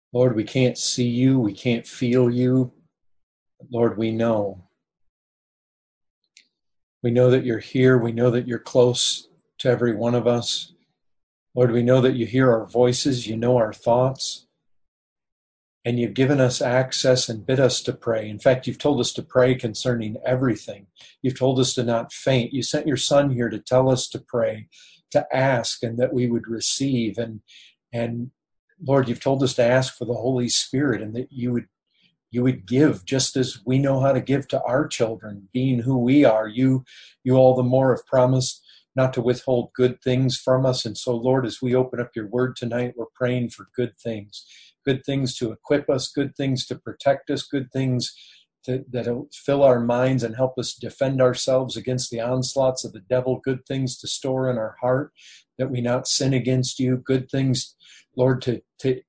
Lord, we can't see you, we can't feel you. Lord, we know. We know that you're here. We know that you're close to every one of us. Lord, we know that you hear our voices, you know our thoughts, and you've given us access and bid us to pray. In fact, you've told us to pray concerning everything. You've told us to not faint. You sent your Son here to tell us to pray, to ask, and that we would receive. And Lord, you've told us to ask for the Holy Spirit, and that you would give just as we know how to give to our children, being who we are. You all the more have promised not to withhold good things from us. And so, Lord, as we open up your word tonight, we're praying for good things to equip us, good things to protect us, good things that'll fill our minds and help us defend ourselves against the onslaughts of the devil, good things to store in our heart, that we not sin against you, good things, Lord, to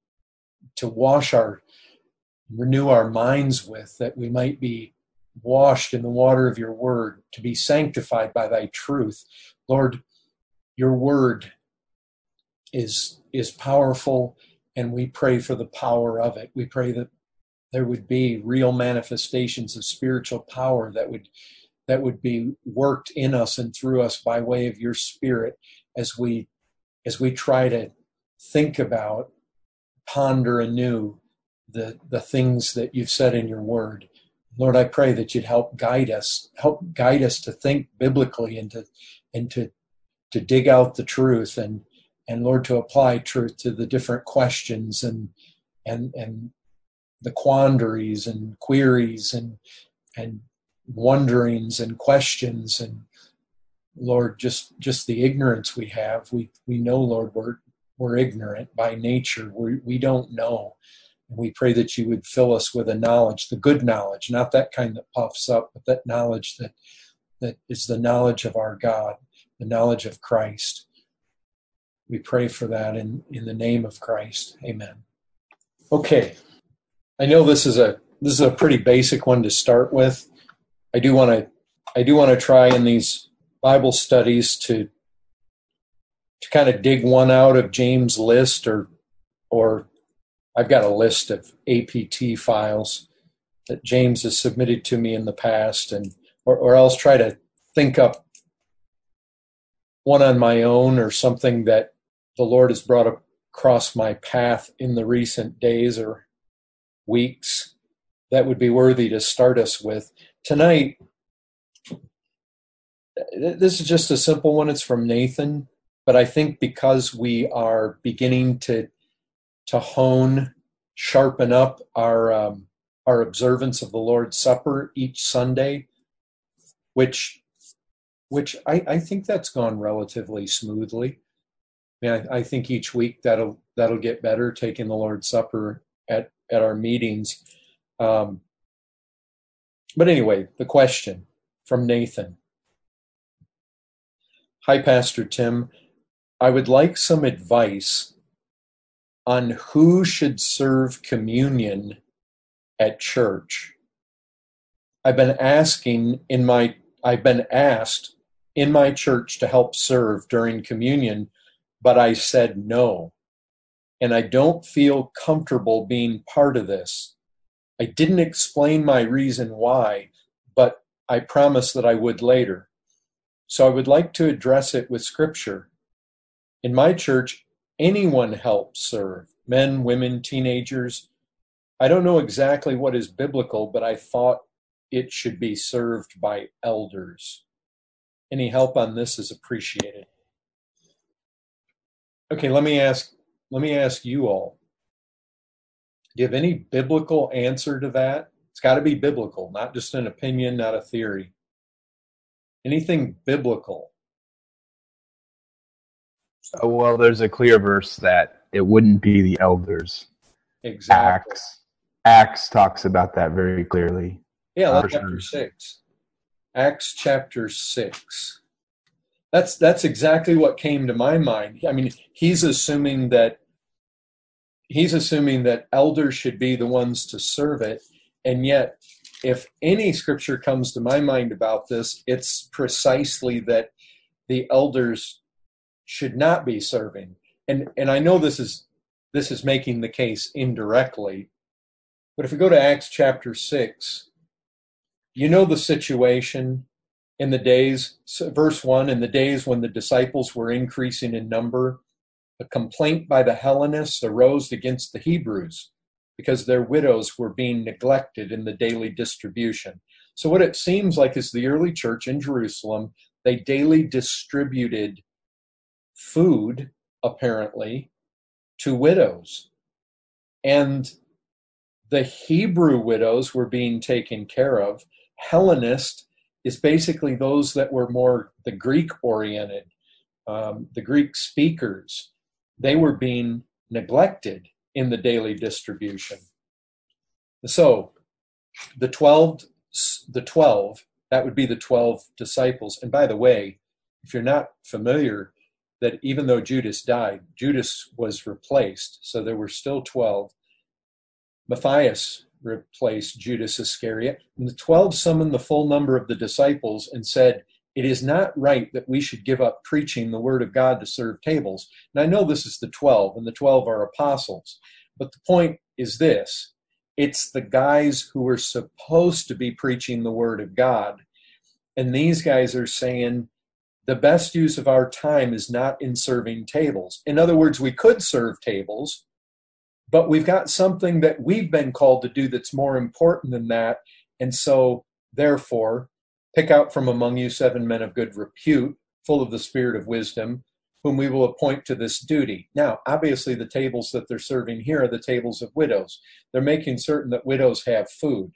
renew our minds with, that we might be washed in the water of your word, to be sanctified by thy truth. Lord, your word is powerful, and we pray for the power of it. We pray that there would be real manifestations of spiritual power that would be worked in us and through us by way of your Spirit as we try to think about, ponder anew the things that you've said in your word. Lord, I pray that you'd help guide us to think biblically and to dig out the truth, and Lord, to apply truth to the different questions and the quandaries and queries and wonderings and questions, and Lord, just the ignorance we have. We know, Lord, we're ignorant by nature. We don't know. And we pray that you would fill us with a knowledge, the good knowledge, not that kind that puffs up, but that knowledge that is the knowledge of our God, the knowledge of Christ. We pray for that in the name of Christ. Amen. Okay. I know this is a pretty basic one to start with. I do want to try in these Bible studies to kind of dig one out of James' list, or I've got a list of APT files that James has submitted to me in the past, or else try to think up one on my own, or something that the Lord has brought across my path in the recent days or weeks that would be worthy to start us with. Tonight, this is just a simple one. It's from Nathan, but I think because we are beginning to sharpen up our observance of the Lord's Supper each Sunday, which I think that's gone relatively smoothly. I mean, I think each week that'll get better, taking the Lord's Supper at our meetings. But anyway, the question from Nathan. Hi, Pastor Tim. I would like some advice on who should serve communion at church. I've been asked in my church to help serve during communion, but I said no. And I don't feel comfortable being part of this. I didn't explain my reason why, but I promised that I would later. So I would like to address it with Scripture. In my church, anyone helps serve, men, women, teenagers. I don't know exactly what is biblical, but I thought it should be served by elders. Any help on this is appreciated. Okay, let me ask you all. Do you have any biblical answer to that? It's got to be biblical, not just an opinion, not a theory. Anything biblical? Oh, well, there's a clear verse that it wouldn't be the elders. Exactly. Acts talks about that very clearly. Yeah, chapter 6. Acts chapter 6. That's exactly what came to my mind. I mean, he's assuming that elders should be the ones to serve it, and yet if any scripture comes to my mind about this, it's precisely that the elders should not be serving. And I know this is this is making the case indirectly. But if we go to Acts chapter 6, you know the situation in the days, verse 1, in the days when the disciples were increasing in number, a complaint by the Hellenists arose against the Hebrews because their widows were being neglected in the daily distribution. So what it seems like is the early church in Jerusalem, they daily distributed food, apparently, to widows. And the Hebrew widows were being taken care of. Hellenist is basically those that were more the Greek-oriented, the Greek speakers. They were being neglected in the daily distribution. So the 12, that would be the 12 disciples. And by the way, if you're not familiar, that even though Judas died, Judas was replaced. So there were still 12. Matthias replaced Judas Iscariot. And the 12 summoned the full number of the disciples and said, "It is not right that we should give up preaching the word of God to serve tables." And I know this is the 12, and the 12 are apostles. But the point is this: it's the guys who are supposed to be preaching the word of God. And these guys are saying, the best use of our time is not in serving tables. In other words, we could serve tables, but we've got something that we've been called to do that's more important than that. And so, therefore, pick out from among you 7 men of good repute, full of the spirit of wisdom, whom we will appoint to this duty. Now, obviously, the tables that they're serving here are the tables of widows. They're making certain that widows have food.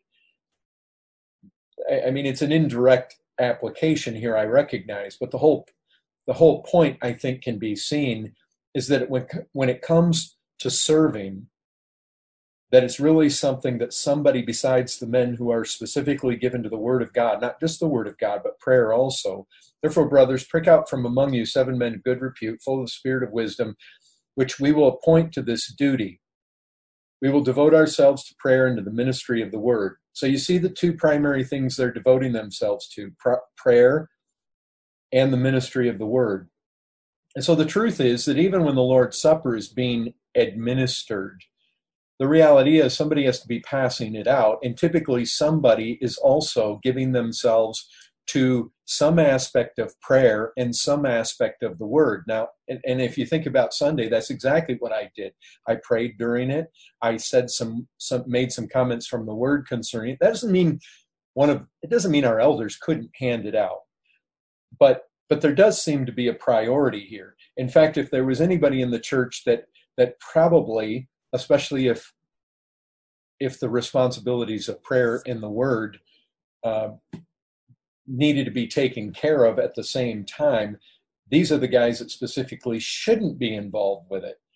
I mean, it's an indirect application here, I recognize, but the whole point, I think, can be seen is that when it comes to serving, that it's really something that somebody besides the men who are specifically given to the word of God, not just the word of God, but prayer also. Therefore, brothers, prick out from among you 7 men of good repute, full of the spirit of wisdom, which we will appoint to this duty. We will devote ourselves to prayer and to the ministry of the word. So you see the two primary things they're devoting themselves to, prayer and the ministry of the word. And so the truth is that even when the Lord's Supper is being administered, the reality is somebody has to be passing it out, and typically somebody is also giving themselves to some aspect of prayer and some aspect of the word. Now, and if you think about Sunday, that's exactly what I did. I prayed during it. I said made some comments from the word concerning it. That doesn't mean it doesn't mean our elders couldn't hand it out, but there does seem to be a priority here. In fact, if there was anybody in the church that probably, especially if the responsibilities of prayer and the word needed to be taken care of at the same time, these are the guys that specifically shouldn't be involved with it.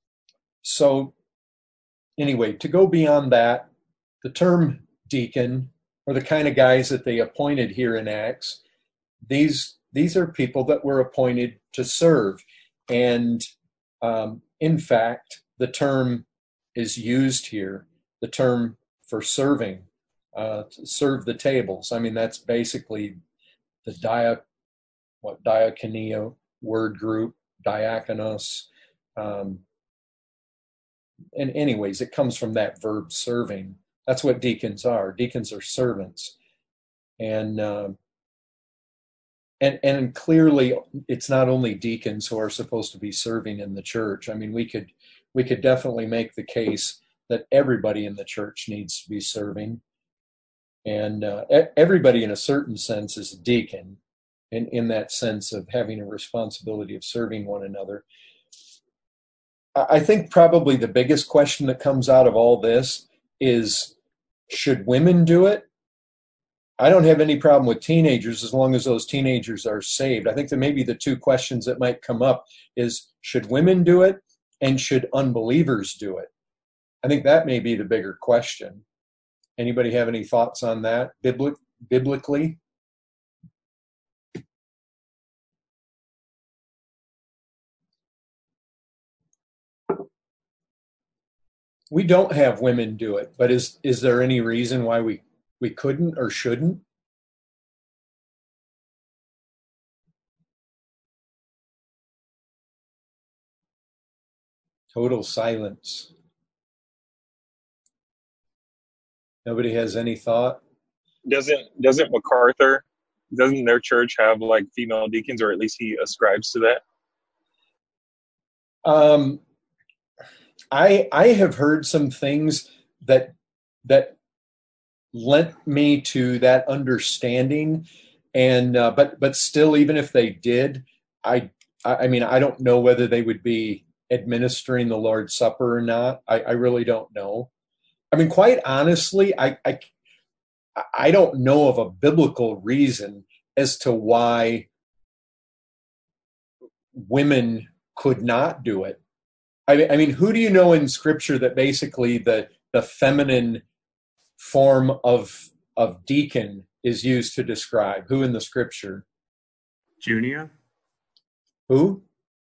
So anyway, to go beyond that, the term deacon, or the kind of guys that they appointed here in Acts, these are people that were appointed to serve. And in fact, the term is used here, the term for serving, to serve the tables. I mean, that's basically the diakonia word group, diakonos. And anyways, it comes from that verb serving. That's what deacons are. Deacons are servants. And clearly, it's not only deacons who are supposed to be serving in the church. I mean, we could definitely make the case that everybody in the church needs to be serving. And everybody, in a certain sense, is a deacon, in that sense of having a responsibility of serving one another. I think probably the biggest question that comes out of all this is, should women do it? I don't have any problem with teenagers as long as those teenagers are saved. I think that maybe the two questions that might come up is, should women do it, and should unbelievers do it? I think that may be the bigger question. Anybody have any thoughts on that biblically? We don't have women do it, but is there any reason why we couldn't or shouldn't? Total silence. Nobody has any thought? Doesn't MacArthur, doesn't their church have like female deacons, or at least he ascribes to that? I have heard some things that lent me to that understanding, and but still, even if they did, I mean, I don't know whether they would be administering the Lord's Supper or not. I really don't know. I mean, quite honestly, I don't know of a biblical reason as to why women could not do it. I mean, who do you know in Scripture that basically the feminine form of deacon is used to describe? Who in the Scripture? Junia? Who?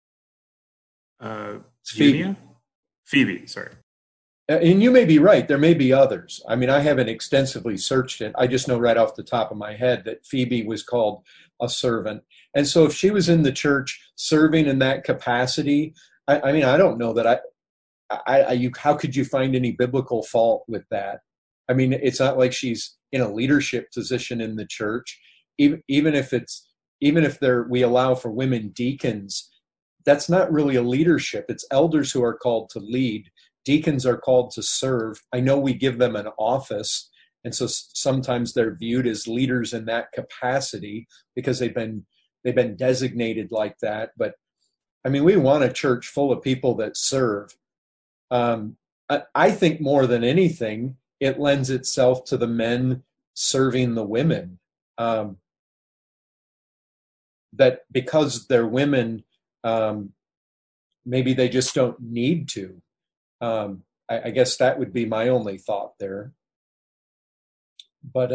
Junia? Phoebe, sorry. And you may be right. There may be others. I mean, I haven't extensively searched it. I just know right off the top of my head that Phoebe was called a servant. And so if she was in the church serving in that capacity, I mean, I don't know that how could you find any biblical fault with that? I mean, it's not like she's in a leadership position in the church. Even if we allow for women deacons, that's not really a leadership. It's elders who are called to lead. Deacons are called to serve. I know we give them an office, and so sometimes they're viewed as leaders in that capacity because they've been designated like that. But I mean, we want a church full of people that serve. I think more than anything, it lends itself to the men serving the women. That because they're women, maybe they just don't need to. I guess that would be my only thought there. But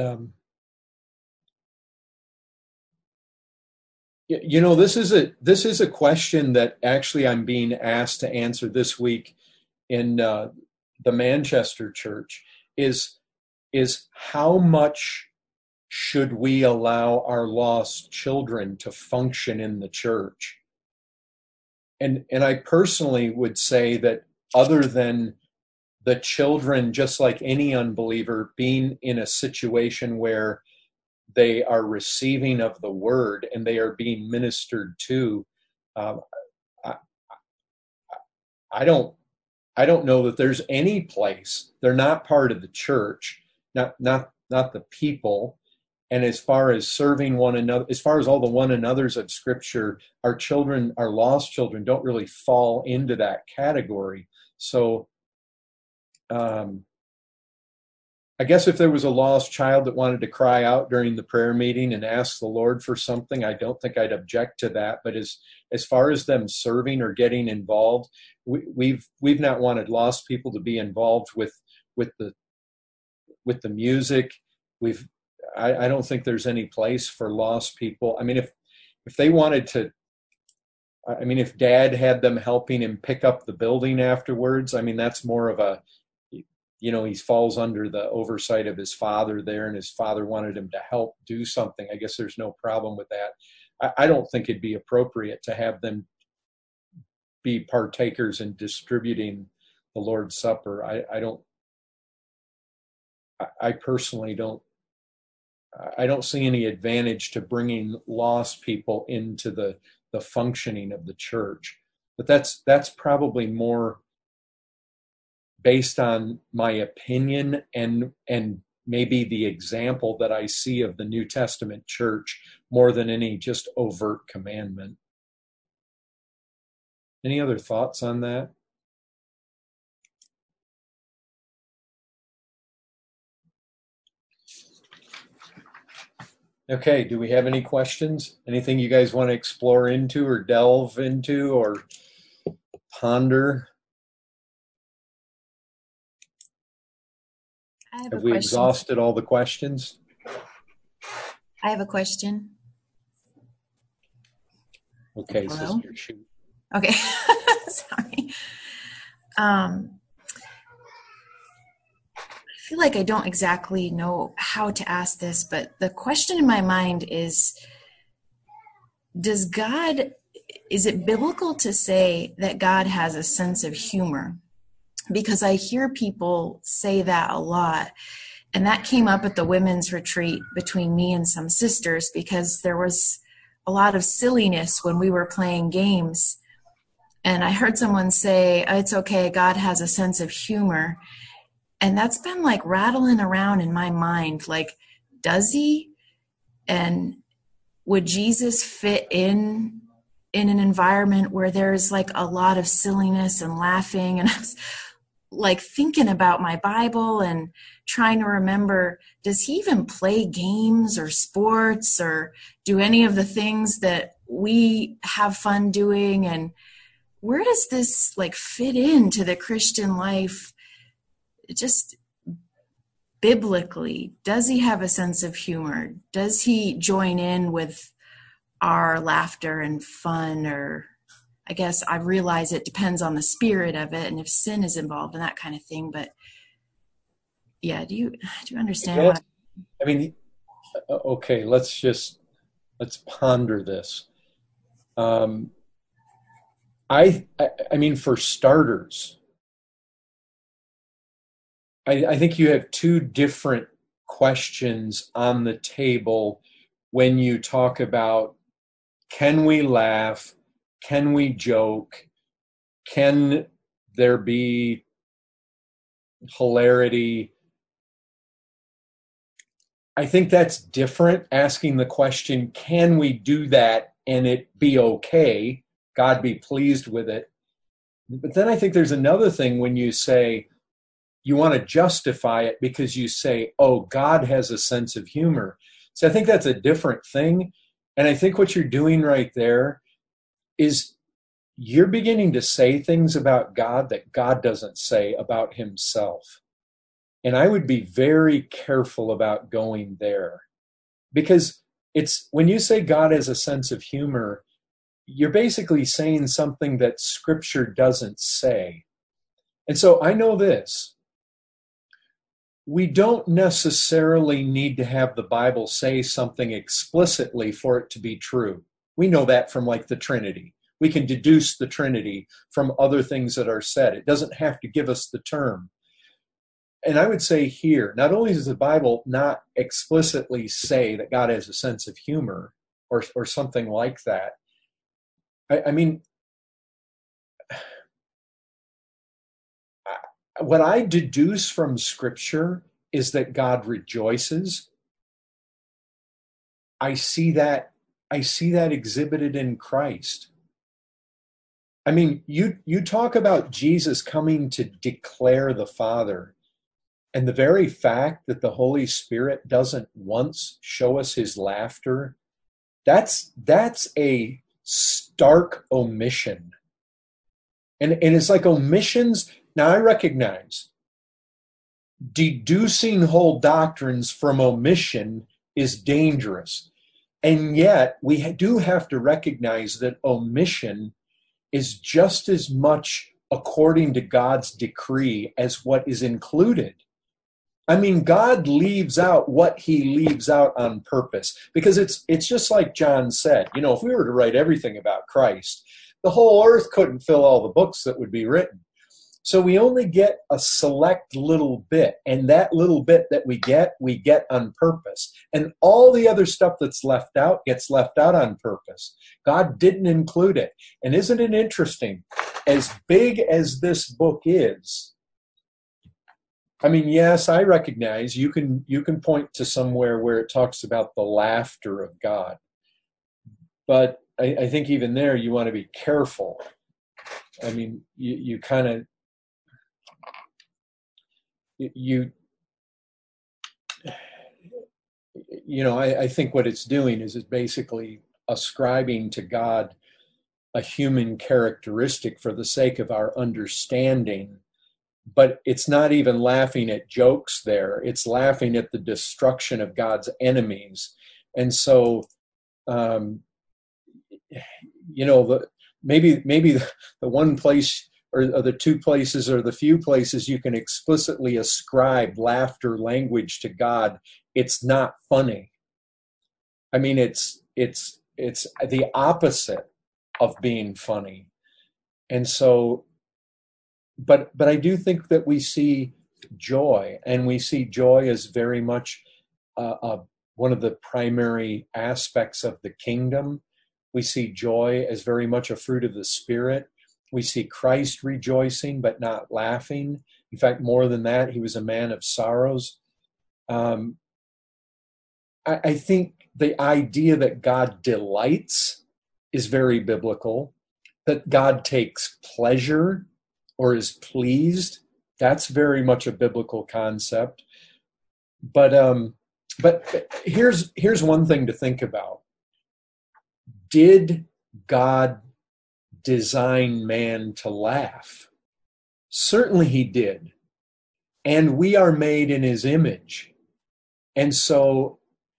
you know, this is a question that actually I'm being asked to answer this week in the Manchester church. Is how much should we allow our lost children to function in the church? And I personally would say that other than the children, just like any unbeliever, being in a situation where they are receiving of the word and they are being ministered to, I don't know that there's any place. They're not part of the church, not the people. And as far as serving one another, as far as all the one another's of Scripture, our children, our lost children, don't really fall into that category. So I guess if there was a lost child that wanted to cry out during the prayer meeting and ask the Lord for something, I don't think I'd object to that. But as far as them serving or getting involved, we've not wanted lost people to be involved with the music. I don't think there's any place for lost people. I mean, if they wanted to, I mean, if Dad had them helping him pick up the building afterwards, I mean, that's more of a, you know, he falls under the oversight of his father there, and his father wanted him to help do something. I guess there's no problem with that. I don't think it'd be appropriate to have them be partakers in distributing the Lord's Supper. I personally don't. I don't see any advantage to bringing lost people into the functioning of the church. But that's probably more based on my opinion and maybe the example that I see of the New Testament church more than any just overt commandment. Any other thoughts on that? Okay, do we have any questions? Anything you guys want to explore into or delve into or ponder? Have we exhausted all the questions? I have a question. Okay, Hello? sister, shoot. Okay, sorry. I feel like I don't exactly know how to ask this, but the question in my mind is, does God is it biblical to say that God has a sense of humor? Because I hear people say that a lot. And that came up at the women's retreat between me and some sisters, because there was a lot of silliness when we were playing games. And I heard someone say, "Oh, it's okay, God has a sense of humor." And that's been like rattling around in my mind. Like, does he? And would Jesus fit in an environment where there's like a lot of silliness and laughing? And I was like thinking about my Bible and trying to remember, does he even play games or sports or do any of the things that we have fun doing? And where does this like fit into the Christian life? Just biblically, does he have a sense of humor? Does he join in with our laughter and fun? Or I guess I realize it depends on the spirit of it and if sin is involved and that kind of thing. But yeah, do you understand what I mean, okay, let's ponder this. I mean, for starters, I think you have two different questions on the table when you talk about, can we laugh? Can we joke? Can there be hilarity? I think that's different, asking the question, can we do that and it be okay? God be pleased with it. But then I think there's another thing when you say, you want to justify it because you say, oh, God has a sense of humor. So I think that's a different thing. And I think what you're doing right there is you're beginning to say things about God that God doesn't say about himself. And I would be very careful about going there, because it's when you say God has a sense of humor, you're basically saying something that Scripture doesn't say. And so I know this. We don't necessarily need to have the Bible say something explicitly for it to be true. We know that from like the Trinity. We can deduce the Trinity from other things that are said. It doesn't have to give us the term. And I would say here, not only does the Bible not explicitly say that God has a sense of humor or something like that, I mean, what I deduce from Scripture is that God rejoices. I see that exhibited in Christ. I mean, you talk about Jesus coming to declare the Father, and the very fact that the Holy Spirit doesn't once show us his laughter, that's a stark omission. And it's like omissions. Now, I recognize deducing whole doctrines from omission is dangerous. And yet, we do have to recognize that omission is just as much according to God's decree as what is included. I mean, God leaves out what he leaves out on purpose, because it's just like John said, you know, if we were to write everything about Christ, the whole earth couldn't fill all the books that would be written. So we only get a select little bit, and that little bit that we get on purpose. And all the other stuff that's left out gets left out on purpose. God didn't include it. And isn't it interesting? As big as this book is, I mean, yes, I recognize you can point to somewhere where it talks about the laughter of God. But I think even there you want to be careful. I mean, you kind of, you know, I think what it's doing is it's basically ascribing to God a human characteristic for the sake of our understanding. But it's not even laughing at jokes there. It's laughing at the destruction of God's enemies. And so, you know, maybe the one place or the two places or the few places you can explicitly ascribe laughter language to God, it's not funny. I mean, it's the opposite of being funny. And so, but I do think that we see joy, and we see joy as very much one of the primary aspects of the kingdom. We see joy as very much a fruit of the Spirit. We see Christ rejoicing but not laughing. In fact, more than that, he was a man of sorrows. I think the idea that God delights is very biblical, that God takes pleasure or is pleased. That's very much a biblical concept. But here's one thing to think about. Did God design man to laugh? Certainly he did. And we are made in his image. And so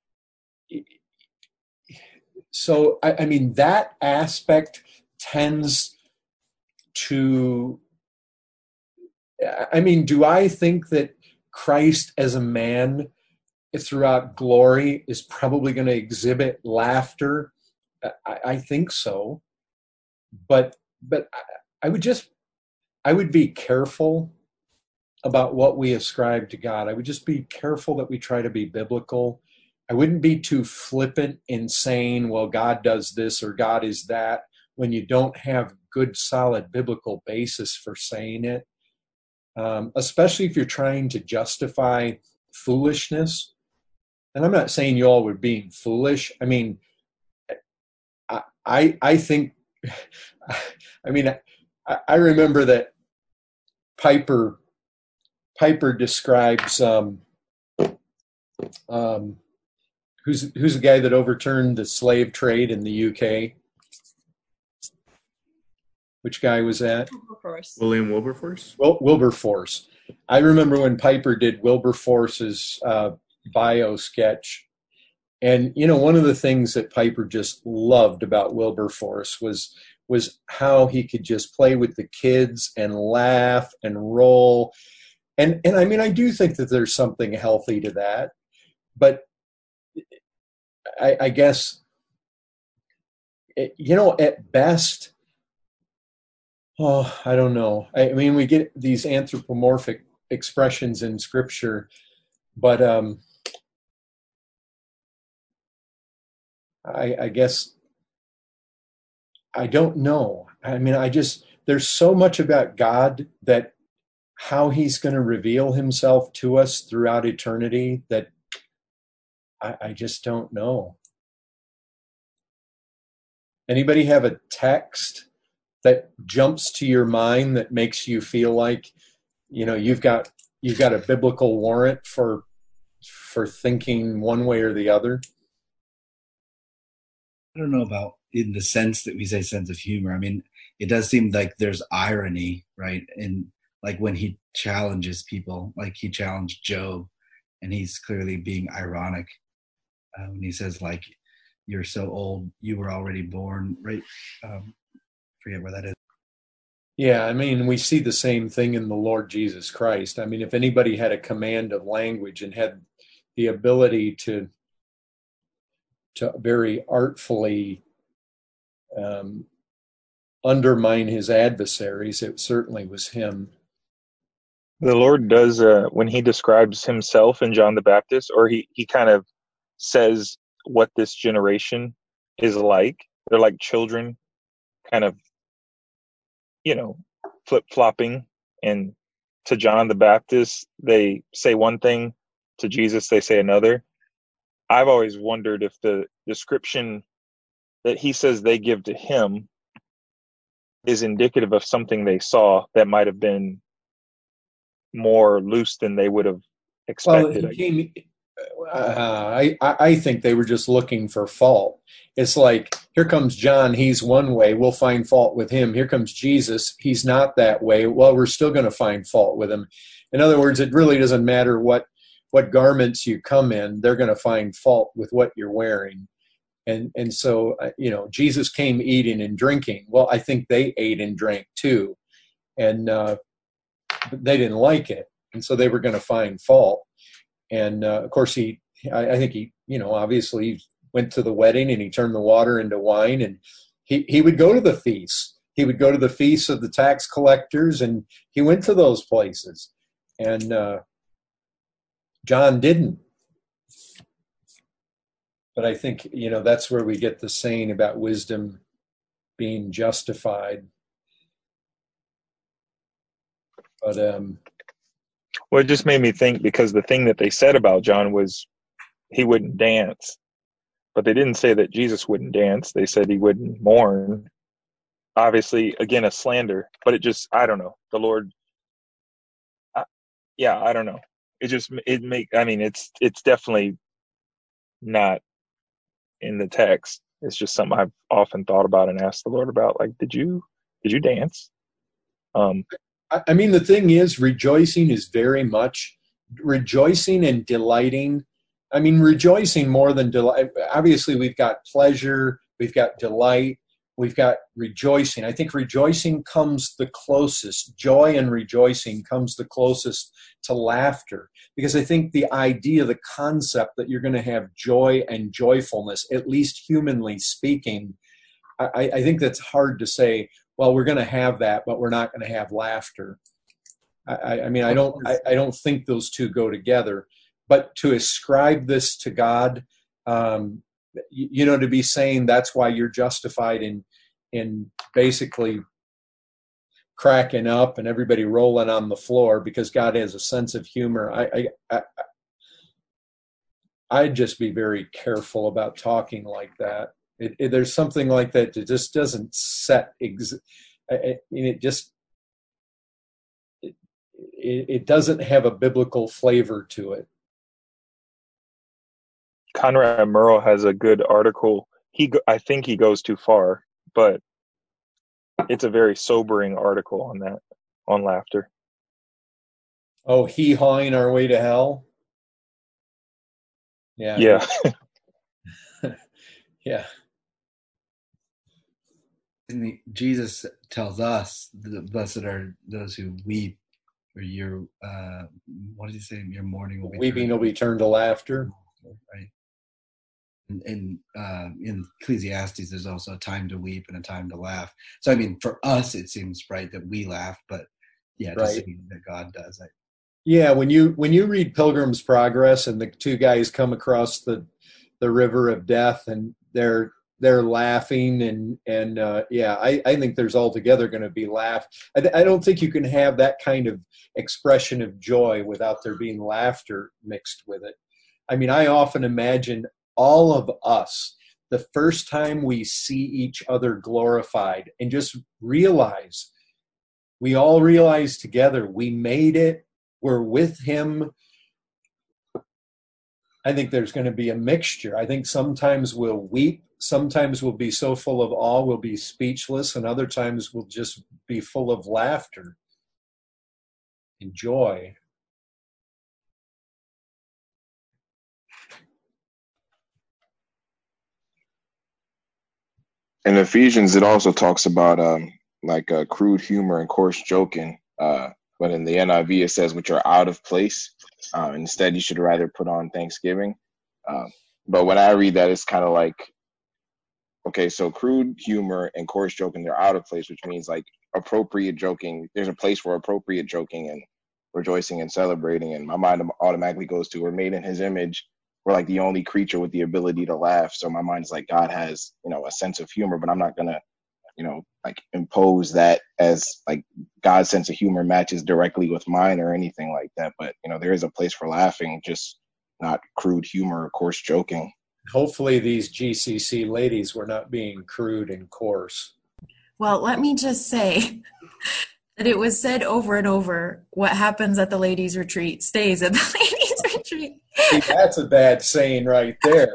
I mean, that aspect tends to, I mean, do I think that Christ as a man throughout glory is probably going to exhibit laughter? I think so. But I would be careful about what we ascribe to God. I would just be careful that we try to be biblical. I wouldn't be too flippant in saying, well, God does this or God is that, when you don't have good, solid biblical basis for saying it. Especially if you're trying to justify foolishness. And I'm not saying you all were being foolish. I mean, I think, I mean, I remember that Piper describes who's the guy that overturned the slave trade in the UK? Which guy was that? Wilberforce. William Wilberforce? Well, Wilberforce. I remember when Piper did Wilberforce's bio sketch. And, you know, one of the things that Piper just loved about Wilberforce was how he could just play with the kids and laugh and roll. And I mean, I do think that there's something healthy to that. But I guess, you know, at best, oh, I don't know. I mean, we get these anthropomorphic expressions in Scripture, but I guess I don't know. I mean, there's so much about God, that how he's going to reveal himself to us throughout eternity, that I just don't know. Anybody have a text that jumps to your mind that makes you feel like, you know, you've got a biblical warrant for thinking one way or the other? I don't know about in the sense that we say sense of humor. I mean, it does seem like there's irony, right? And like when he challenges people, like he challenged Job, and he's clearly being ironic when he says, like, you're so old, you were already born, right? Forget where that is. Yeah, I mean, we see the same thing in the Lord Jesus Christ. I mean, if anybody had a command of language and had the ability to very artfully undermine his adversaries, it certainly was him. The Lord does, when he describes himself in John the Baptist, or he kind of says what this generation is like. They're like children, kind of, you know, flip-flopping. And to John the Baptist, they say one thing. To Jesus, they say another. I've always wondered if the description that he says they give to him is indicative of something they saw that might have been more loose than they would have expected. I think they were just looking for fault. It's like, here comes John, he's one way, we'll find fault with him. Here comes Jesus, he's not that way. Well, we're still going to find fault with him. In other words, it really doesn't matter what garments you come in, they're going to find fault with what you're wearing. And so, you know, Jesus came eating and drinking. Well, I think they ate and drank too. And they didn't like it. And so they were going to find fault. And of course, I think he, you know, obviously went to the wedding and he turned the water into wine, and he would go to the feasts. He would go to the feasts of the tax collectors, and he went to those places. And John didn't. But I think, that's where we get the saying about wisdom being justified. But well, it just made me think, because the thing that they said about John was he wouldn't dance. But they didn't say that Jesus wouldn't dance. They said he wouldn't mourn. Obviously, again, a slander. But I don't know. The Lord, I don't know. It's definitely not in the text. It's just something I've often thought about and asked the Lord about. Like, did you dance? The thing is, rejoicing is very much rejoicing and delighting. Rejoicing more than delight. Obviously, we've got pleasure, we've got delight, we've got rejoicing. I think rejoicing comes the closest. Joy and rejoicing comes the closest to laughter. Because I think the idea, the concept that you're going to have joy and joyfulness, at least humanly speaking, I think that's hard to say, well, we're going to have that, but we're not going to have laughter. I don't think those two go together. But to ascribe this to God, to be saying that's why you're justified in basically cracking up and everybody rolling on the floor because God has a sense of humor. I'd just be very careful about talking like that. There's something like that that just doesn't set. It doesn't have a biblical flavor to it. Conrad Murrell has a good article. I think he goes too far, but it's a very sobering article on that, on laughter. Oh, hee-hawing our way to hell? Yeah. Yeah. Yeah. And Jesus tells us, blessed are those who weep, or your, what did he say? Your mourning will be weeping will be turned to laughter. Right. And in Ecclesiastes, there's also a time to weep and a time to laugh. So, for us, it seems right that we laugh, but yeah, to see that God does. Yeah, when you read Pilgrim's Progress and the two guys come across the river of death and they're laughing and I think there's altogether going to be laugh. I don't think you can have that kind of expression of joy without there being laughter mixed with it. I often imagine all of us, the first time we see each other glorified and just we all realize together we made it, we're with him. I think there's going to be a mixture. I think sometimes we'll weep, sometimes we'll be so full of awe we'll be speechless, and other times we'll just be full of laughter and joy. In Ephesians, it also talks about crude humor and coarse joking. But in the NIV, it says, which are out of place. Instead, you should rather put on thanksgiving. But when I read that, it's kind of like, okay, so crude humor and coarse joking, they're out of place, which means like appropriate joking. There's a place for appropriate joking and rejoicing and celebrating. And my mind automatically goes to, we're made in his image. We're like the only creature with the ability to laugh. So my mind is like, God has, a sense of humor, but I'm not going to, impose that as like God's sense of humor matches directly with mine or anything like that. But, there is a place for laughing, just not crude humor or coarse joking. Hopefully these GCC ladies were not being crude and coarse. Well, let me just say that it was said over and over, what happens at the ladies' retreat stays at the ladies' retreat. See, that's a bad saying right there.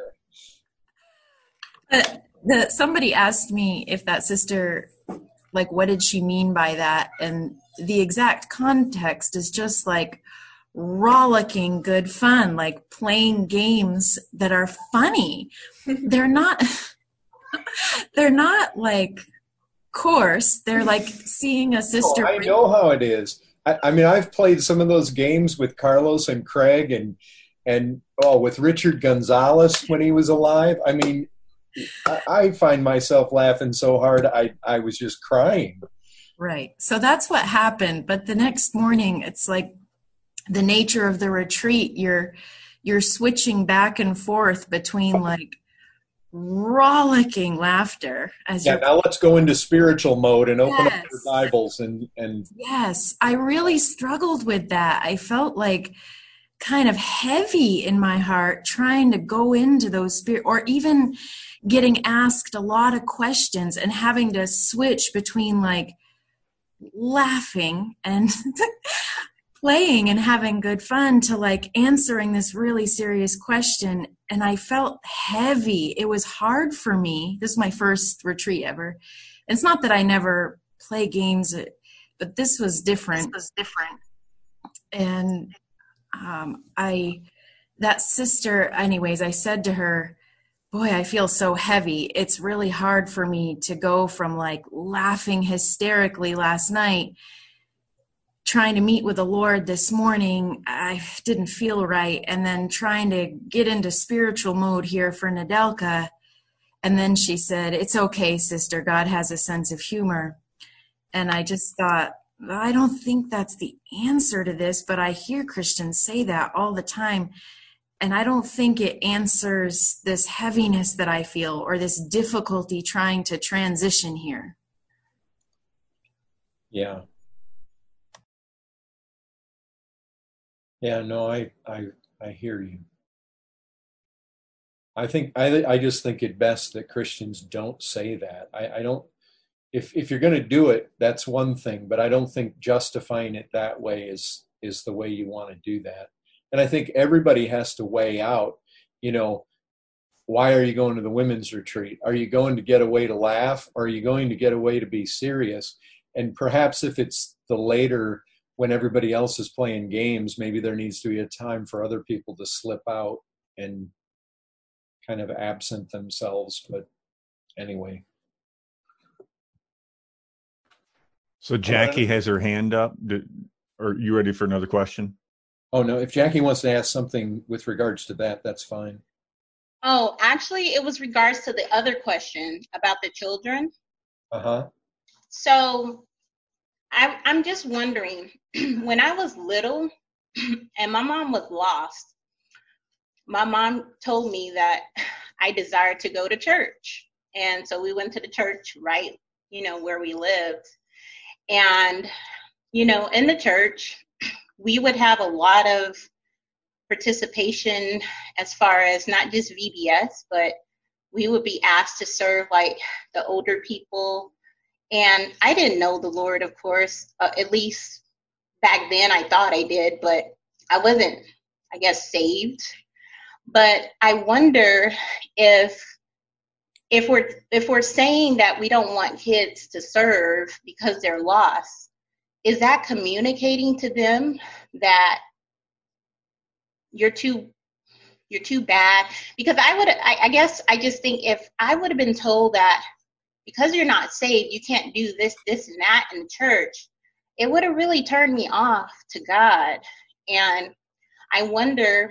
Somebody asked me if that sister, like, what did she mean by that? And the exact context is just like rollicking good fun, like playing games that are funny. They're not like coarse. They're like seeing a sister. I know how it is. I've played some of those games with Carlos and Craig and with Richard Gonzalez when he was alive. I find myself laughing so hard I was just crying. Right. So that's what happened. But the next morning, it's like the nature of the retreat. You're switching back and forth between like rollicking laughter as Yeah, you're. now let's go into spiritual mode and open up Yes. your Bibles and Yes, I really struggled with that. I felt like kind of heavy in my heart trying to go into those spirit, or even getting asked a lot of questions and having to switch between like laughing and playing and having good fun to like answering this really serious question. And I felt heavy. It was hard for me. This is my first retreat ever. It's not that I never play games, but this was different. And that sister, anyways, I said to her, boy, I feel so heavy. It's really hard for me to go from like laughing hysterically last night, trying to meet with the Lord this morning. I didn't feel right. And then trying to get into spiritual mode here for Nedelka. And then she said, it's okay, sister. God has a sense of humor. And I just thought, I don't think that's the answer to this, but I hear Christians say that all the time. And I don't think it answers this heaviness that I feel or this difficulty trying to transition here. yeah. Yeah, no, I hear you. I just think it best that Christians don't say that. I don't, if you're going to do it, that's one thing, but I don't think justifying it that way is the way you want to do that. And I think everybody has to weigh out, why are you going to the women's retreat? Are you going to get away to laugh? Or are you going to get away to be serious? And perhaps if it's the later, when everybody else is playing games, maybe there needs to be a time for other people to slip out and kind of absent themselves. But anyway. So Jackie has her hand up. Are you ready for another question? Oh, no. If Jackie wants to ask something with regards to that, that's fine. Oh, actually, it was regards to the other question about the children. Uh-huh. So I'm just wondering, when I was little and my mom was lost, my mom told me that I desired to go to church. And so we went to the church right, where we lived. And, in the church, we would have a lot of participation as far as not just VBS, but we would be asked to serve like the older people. And I didn't know the Lord, of course, at least back then I thought I did, but I wasn't, I guess, saved. But I wonder if we're saying that we don't want kids to serve because they're lost, is that communicating to them that you're too bad? Because I guess I just think if I would have been told that because you're not saved, you can't do this, and that in church, it would have really turned me off to God. And I wonder,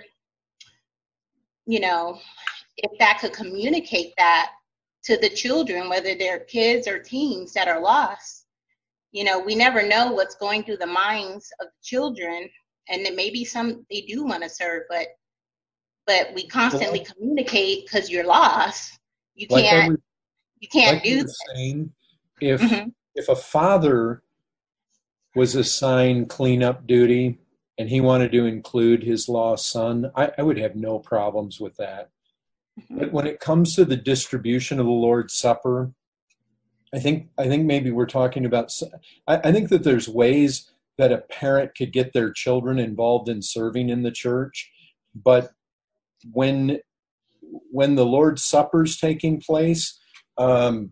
if that could communicate that to the children, whether they're kids or teens that are lost. We never know what's going through the minds of the children, and then maybe some they do want to serve, but we constantly communicate because you're lost. You can't do this. Saying, if a father was assigned cleanup duty and he wanted to include his lost son, I would have no problems with that. But when it comes to the distribution of the Lord's Supper, I think maybe we're talking about, I think that there's ways that a parent could get their children involved in serving in the church, but when the Lord's Supper's taking place, I'm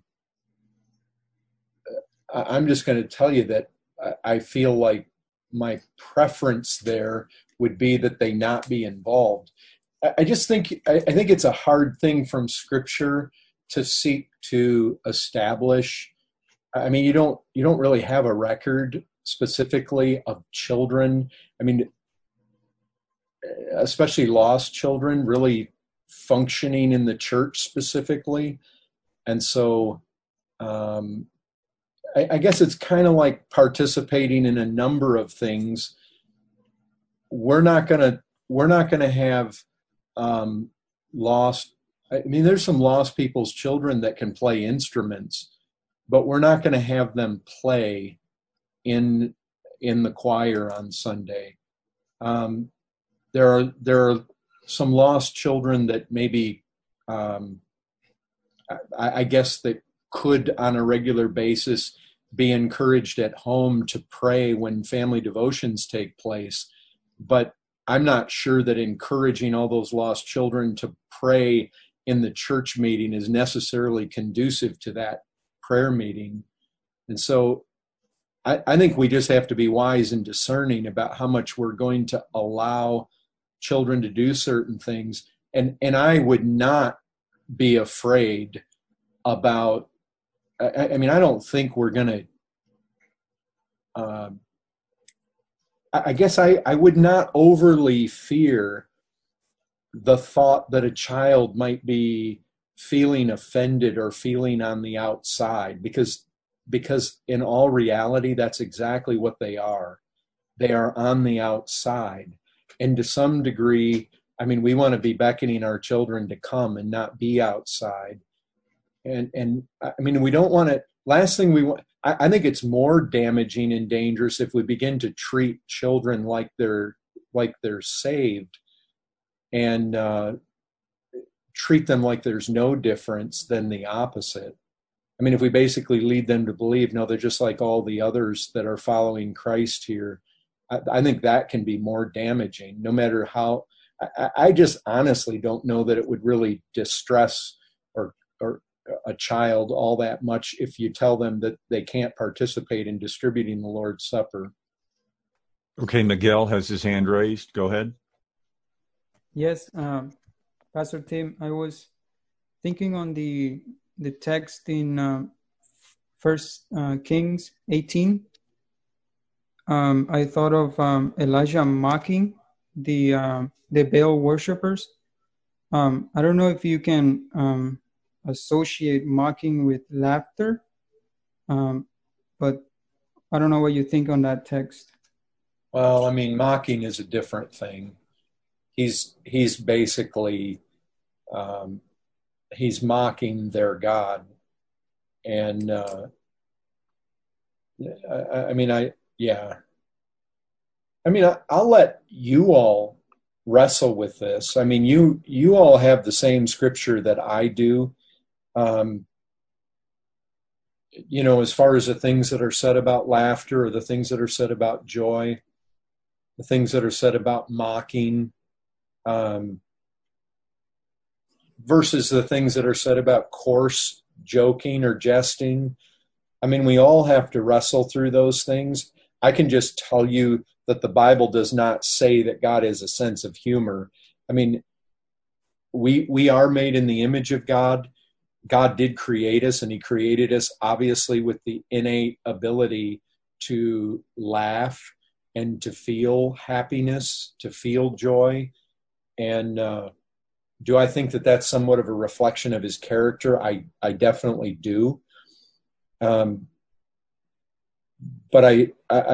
just going to tell you that I feel like my preference there would be that they not be involved. I think it's a hard thing from Scripture to seek to establish. I mean, you don't really have a record specifically of children. I mean, especially lost children, really functioning in the church specifically. And so I guess it's kind of like participating in a number of things. We're not gonna have lost. I mean, there's some lost people's children that can play instruments, but we're not going to have them play in the choir on Sunday. There are some lost children that maybe I guess that could on a regular basis be encouraged at home to pray when family devotions take place. But I'm not sure that encouraging all those lost children to pray in the church meeting is necessarily conducive to that prayer meeting. And so I think we just have to be wise and discerning about how much we're going to allow children to do certain things. And I would not be afraid about, I mean, I don't think we're going to, I guess I would not overly fear the thought that a child might be feeling offended or feeling on the outside, because in all reality, that's exactly what they are. They are on the outside. And to some degree, I mean, we want to be beckoning our children to come and not be outside. And I mean, we don't want to, last thing we want, I think it's more damaging and dangerous if we begin to treat children like they're saved and treat them like there's no difference than the opposite. I mean, if we basically lead them to believe, no, they're just like all the others that are following Christ here, I think that can be more damaging, no matter how. I just honestly don't know that it would really distress or a child all that much if you tell them that they can't participate in distributing the Lord's Supper. Okay, Miguel has his hand raised. Go ahead. Yes, Pastor Tim, I was thinking on the text in First Kings 18. I thought of Elijah mocking the Baal worshippers. I don't know if you can associate mocking with laughter, but I don't know what you think on that text. Well, I mean, mocking is a different thing. He's basically he's mocking their God, and I'll let you all wrestle with this. I mean, you all have the same scripture that I do. As far as the things that are said about laughter or the things that are said about joy, the things that are said about mocking, versus the things that are said about coarse joking or jesting. I mean, we all have to wrestle through those things. I can just tell you that the Bible does not say that God has a sense of humor. I mean, we are made in the image of God. God did create us, and he created us obviously with the innate ability to laugh and to feel happiness, to feel joy. And do I think that that's somewhat of a reflection of his character? I definitely do. But I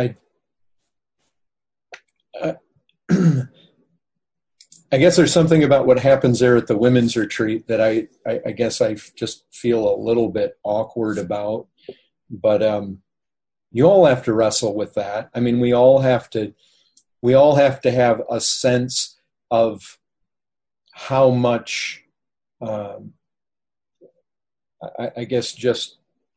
guess there's something about what happens there at the women's retreat that I guess I just feel a little bit awkward about. But you all have to wrestle with that. I mean, we all have to have a sense of how much, I guess, just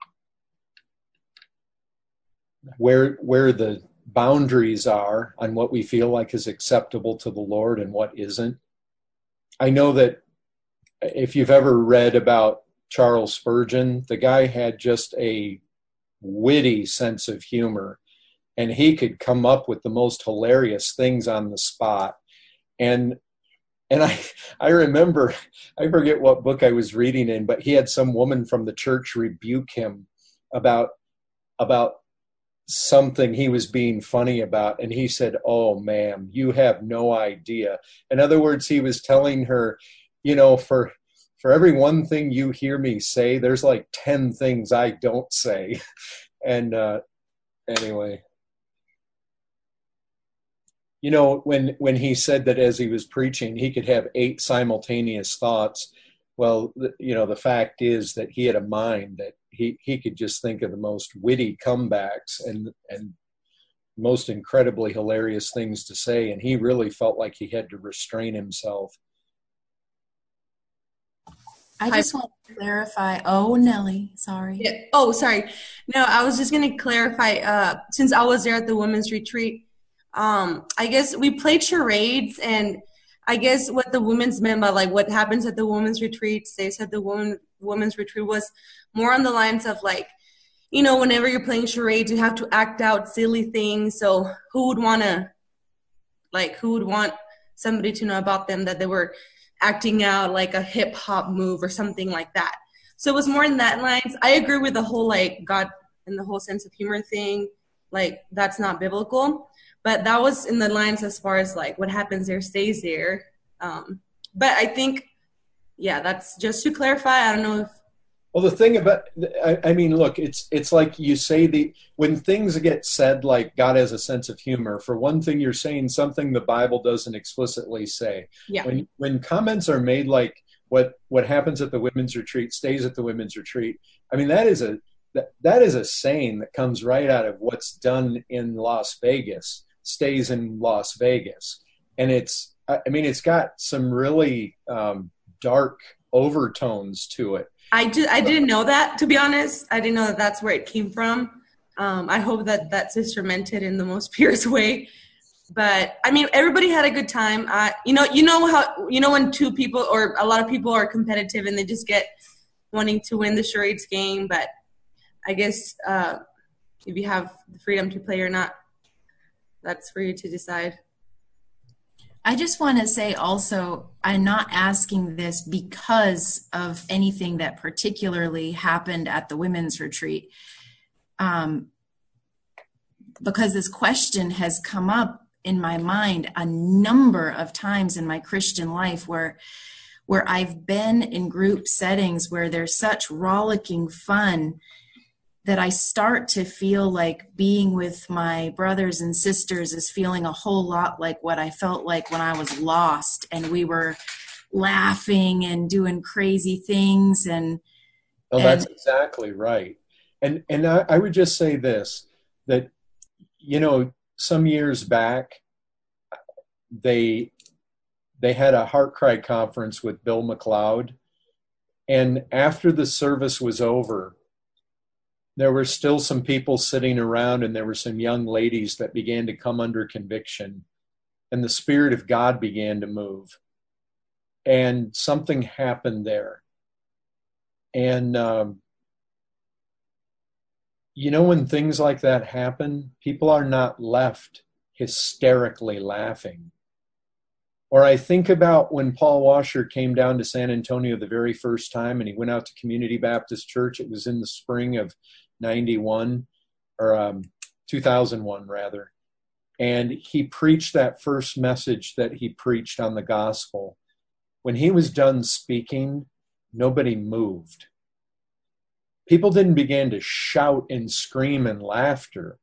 where the boundaries are on what we feel like is acceptable to the Lord and what isn't. I know that if you've ever read about Charles Spurgeon, the guy had just a witty sense of humor, and he could come up with the most hilarious things on the spot. And I remember, I forget what book I was reading in, but he had some woman from the church rebuke him about something he was being funny about. And he said, "Oh, ma'am, you have no idea." In other words, he was telling her, you know, for every one thing you hear me say, there's like 10 things I don't say. And anyway, you know, when he said that as he was preaching, he could have 8 simultaneous thoughts. Well, you know, the fact is that he had a mind that he could just think of the most witty comebacks and most incredibly hilarious things to say. And he really felt like he had to restrain himself. I just want to clarify. Oh, Nellie, sorry. Yeah. Oh, sorry. No, I was just going to clarify, since I was there at the women's retreat, I guess we played charades, and I guess what the women's meant by like what happens at the women's retreat, stays at the women's retreat, was more on the lines of like, you know, whenever you're playing charades, you have to act out silly things. So who would want somebody to know about them that they were acting out like a hip hop move or something like that? So it was more in that lines. I agree with the whole like God and the whole sense of humor thing. Like that's not biblical. But that was in the lines as far as like what happens there stays there. But I think, yeah, that's just to clarify. I don't know if. Well, the thing about, I mean, look, it's like you say when things get said like God has a sense of humor, for one thing, you're saying something the Bible doesn't explicitly say. Yeah. When comments are made like what happens at the women's retreat stays at the women's retreat, I mean, that is a saying that comes right out of what's done in Las Vegas. Stays in Las Vegas. And it's got some really dark overtones to it. I didn't know that, to be honest. I didn't know that that's where it came from. I hope that that's instrumented in the most purest way. But I mean, everybody had a good time. You know when two people or a lot of people are competitive and they just get wanting to win the charades game. But I guess if you have the freedom to play or not, that's for you to decide. I just want to say also, I'm not asking this because of anything that particularly happened at the women's retreat. Because this question has come up in my mind a number of times in my Christian life where I've been in group settings where there's such rollicking fun that I start to feel like being with my brothers and sisters is feeling a whole lot like what I felt like when I was lost and we were laughing and doing crazy things. That's exactly right. And I would just say this, that, you know, some years back, they had a Heart Cry conference with Bill McLeod. And after the service was over, there were still some people sitting around, and there were some young ladies that began to come under conviction, and the Spirit of God began to move, and something happened there. And, you know, when things like that happen, people are not left hysterically laughing. Or I think about when Paul Washer came down to San Antonio the very first time, and he went out to Community Baptist Church. It was in the spring of 91 or 2001 rather. And he preached that first message that he preached on the gospel. When he was done speaking, nobody moved. People didn't begin to shout and scream and laughter.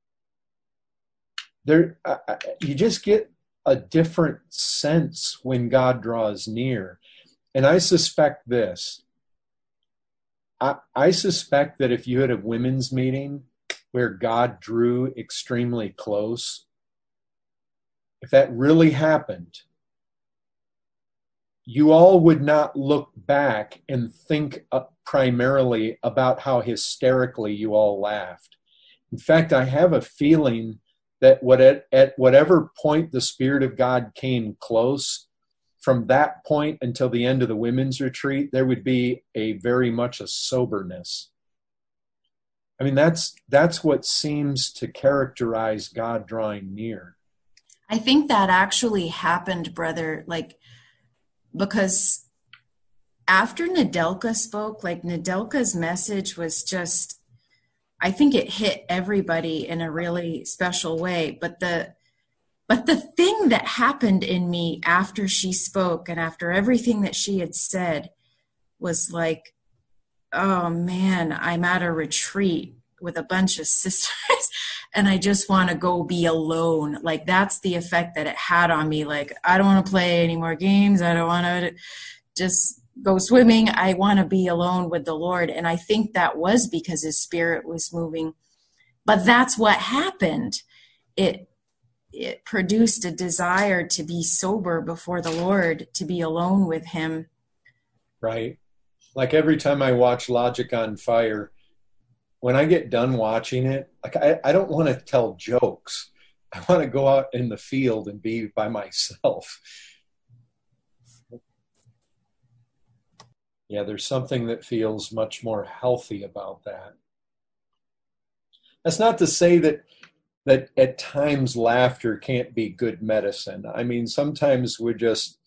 You just get a different sense when God draws near. And I suspect this. I suspect that if you had a women's meeting where God drew extremely close, if that really happened, you all would not look back and think primarily about how hysterically you all laughed. In fact, I have a feeling that at whatever point the Spirit of God came close, from that point until the end of the women's retreat, there would be very much a soberness. I mean, that's what seems to characterize God drawing near. I think that actually happened, brother, because after Nedelka spoke, Nedelka's message was just, I think it hit everybody in a really special way. But But the thing that happened in me after she spoke and after everything that she had said was like, oh man, I'm at a retreat with a bunch of sisters and I just want to go be alone. Like, that's the effect that it had on me. Like, I don't want to play any more games. I don't want to just go swimming. I want to be alone with the Lord. And I think that was because his spirit was moving. But that's what happened. It produced a desire to be sober before the Lord, to be alone with him. Right. Like every time I watch Logic on Fire, when I get done watching it, like I don't want to tell jokes. I want to go out in the field and be by myself. Yeah, there's something that feels much more healthy about that. That's not to say that at times laughter can't be good medicine. I mean, sometimes you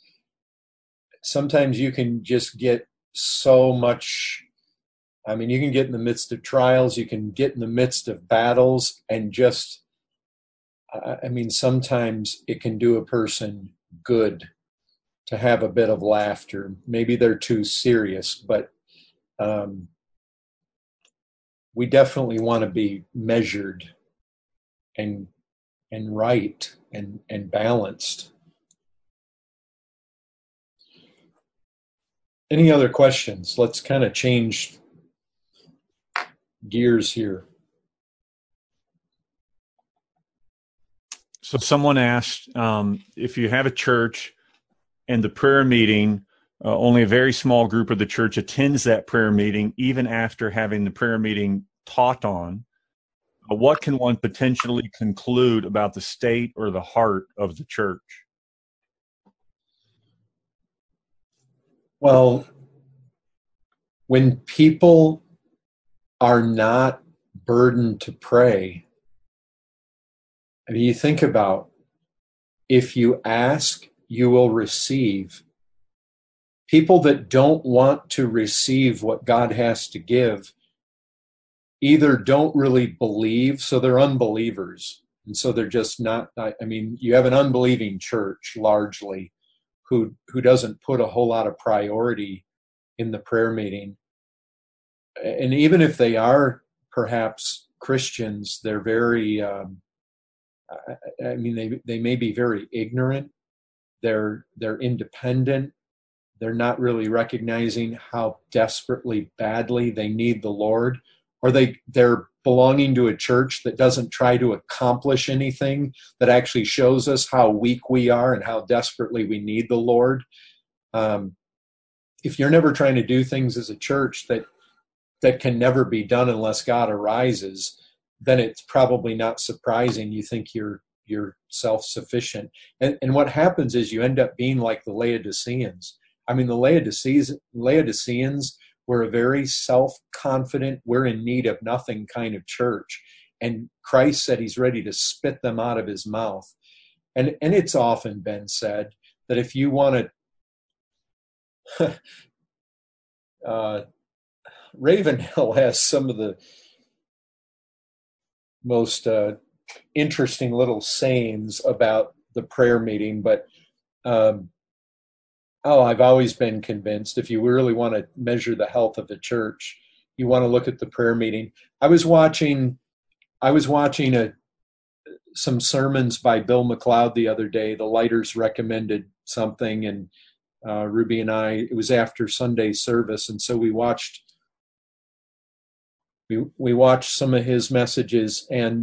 can just get so much. I mean, you can get in the midst of trials, you can get in the midst of battles, and just, I mean, sometimes it can do a person good to have a bit of laughter. Maybe they're too serious, but we definitely want to be measured and right and balanced. Any other questions? Let's kind of change gears here. So someone asked, if you have a church and the prayer meeting, only a very small group of the church attends that prayer meeting, even after having the prayer meeting taught on, what can one potentially conclude about the state or the heart of the church? Well, when people are not burdened to pray, I mean, you think about, if you ask, you will receive. People that don't want to receive what God has to give either don't really believe, so they're unbelievers. And so they're just not, I mean, you have an unbelieving church largely who doesn't put a whole lot of priority in the prayer meeting. And even if they are perhaps Christians, they're very, I mean, they may be very ignorant. They're independent. They're not really recognizing how desperately badly they need the Lord, or they're belonging to a church that doesn't try to accomplish anything, that actually shows us how weak we are and how desperately we need the Lord. If you're never trying to do things as a church that can never be done unless God arises, then it's probably not surprising you think you're self-sufficient. And what happens is you end up being like the Laodiceans. I mean, the Laodiceans were a very self-confident, we're in need of nothing kind of church. And Christ said he's ready to spit them out of his mouth. And it's often been said that if you want to, Ravenhill has some of the most interesting little sayings about the prayer meeting, but I've always been convinced if you really want to measure the health of the church, you want to look at the prayer meeting. I was watching some sermons by Bill McLeod the other day. The Lighters recommended something, and Ruby and I, it was after Sunday service, and so we watched some of his messages, and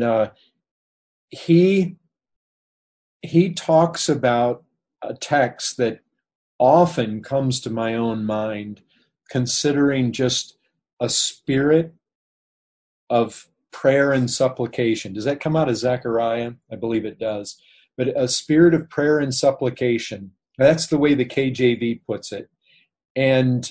he talks about a text that often comes to my own mind, considering just a spirit of prayer and supplication. Does that come out of Zechariah? I believe it does. But a spirit of prayer and supplication. That's the way the KJV puts it. And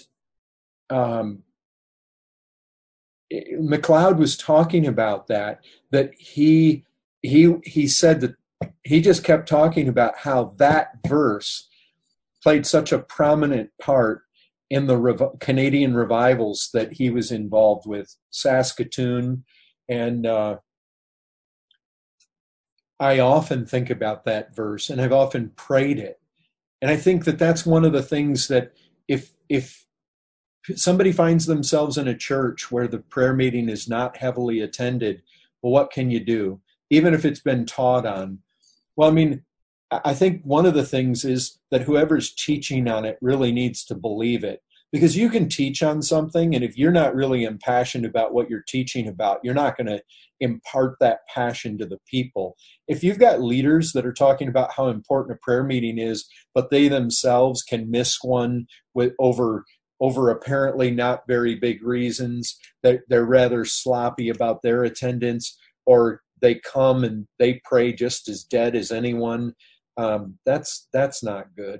McLeod was talking about that he said that he just kept talking about how that verse played such a prominent part in the Canadian revivals that he was involved with, Saskatoon and I often think about that verse, and I've often prayed it. And I think that that's one of the things that if somebody finds themselves in a church where the prayer meeting is not heavily attended, well, what can you do? Even if it's been taught on. Well, I mean, I think one of the things is that whoever's teaching on it really needs to believe it. Because you can teach on something, and if you're not really impassioned about what you're teaching about, you're not going to impart that passion to the people. If you've got leaders that are talking about how important a prayer meeting is, but they themselves can miss one over apparently not very big reasons, that they're rather sloppy about their attendance, or they come and they pray just as dead as anyone, that's not good.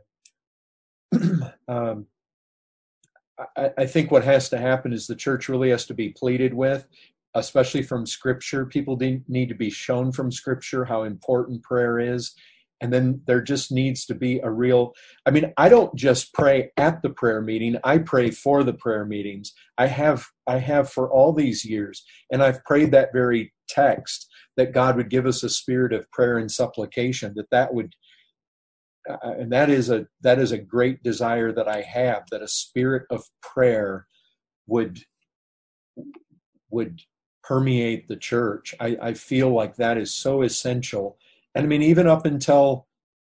I think what has to happen is the church really has to be pleaded with, especially from Scripture. People need to be shown from Scripture how important prayer is. And then there just needs to be a real, I mean, I don't just pray at the prayer meeting. I pray for the prayer meetings. I have for all these years. And I've prayed that very text, that God would give us a spirit of prayer and supplication, that would, and that is a great desire that I have, that a spirit of prayer would permeate the church. I feel like that is so essential. And I mean, even up until,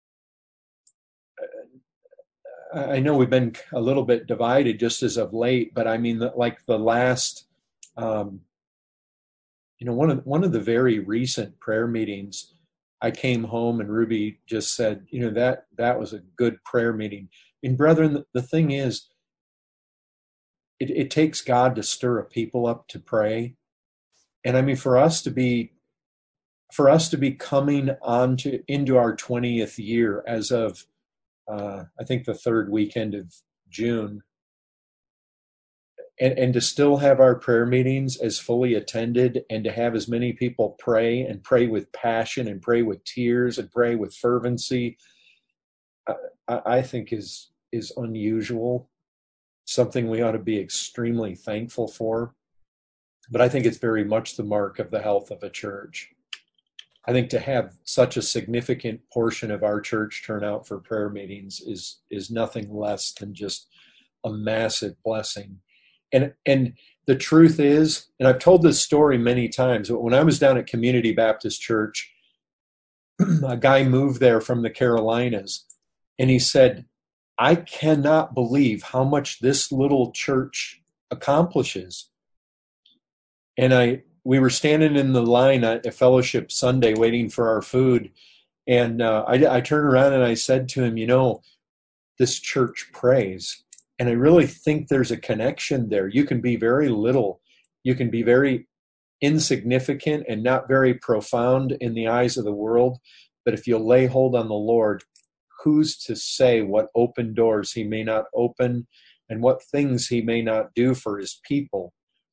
I know we've been a little bit divided just as of late, but I mean, like the last, one of the very recent prayer meetings, I came home and Ruby just said, that was a good prayer meeting. And brethren, the thing is, it takes God to stir a people up to pray. And I mean, for us to be coming into our 20th year as of, I think the third weekend of June, and to still have our prayer meetings as fully attended, and to have as many people pray and pray with passion and pray with tears and pray with fervency, I think is unusual, something we ought to be extremely thankful for. But I think it's very much the mark of the health of a church. I think to have such a significant portion of our church turn out for prayer meetings is nothing less than just a massive blessing. And the truth is, and I've told this story many times, but when I was down at Community Baptist Church, a guy moved there from the Carolinas, and he said, I cannot believe how much this little church accomplishes. And we were standing in the line at Fellowship Sunday waiting for our food, and I turned around and I said to him, this church prays. And I really think there's a connection there. You can be very little. You can be very insignificant and not very profound in the eyes of the world. But if you'll lay hold on the Lord, who's to say what open doors he may not open and what things he may not do for his people?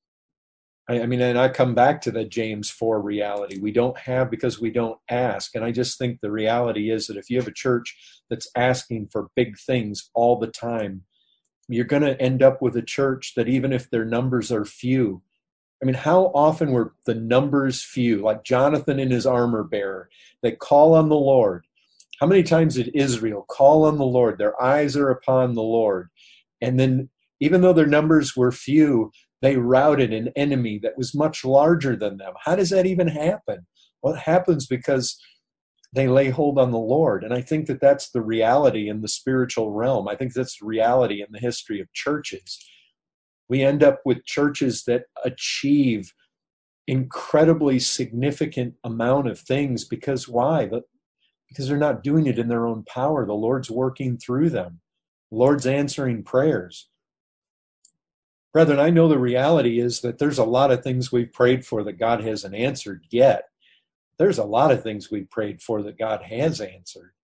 I mean, and I come back to the James 4 reality. We don't have because we don't ask. And I just think the reality is that if you have a church that's asking for big things all the time, you're going to end up with a church that even if their numbers are few, I mean, how often were the numbers few, like Jonathan and his armor bearer, they call on the Lord. How many times did Israel call on the Lord? Their eyes are upon the Lord. And then even though their numbers were few, they routed an enemy that was much larger than them. How does that even happen? Well, it happens because they lay hold on the Lord. And I think that that's the reality in the spiritual realm. I think that's the reality in the history of churches. We end up with churches that achieve incredibly significant amount of things because why? Because they're not doing it in their own power. The Lord's working through them. The Lord's answering prayers. Brethren, I know the reality is that there's a lot of things we've prayed for that God hasn't answered yet. There's a lot of things we've prayed for that God has answered.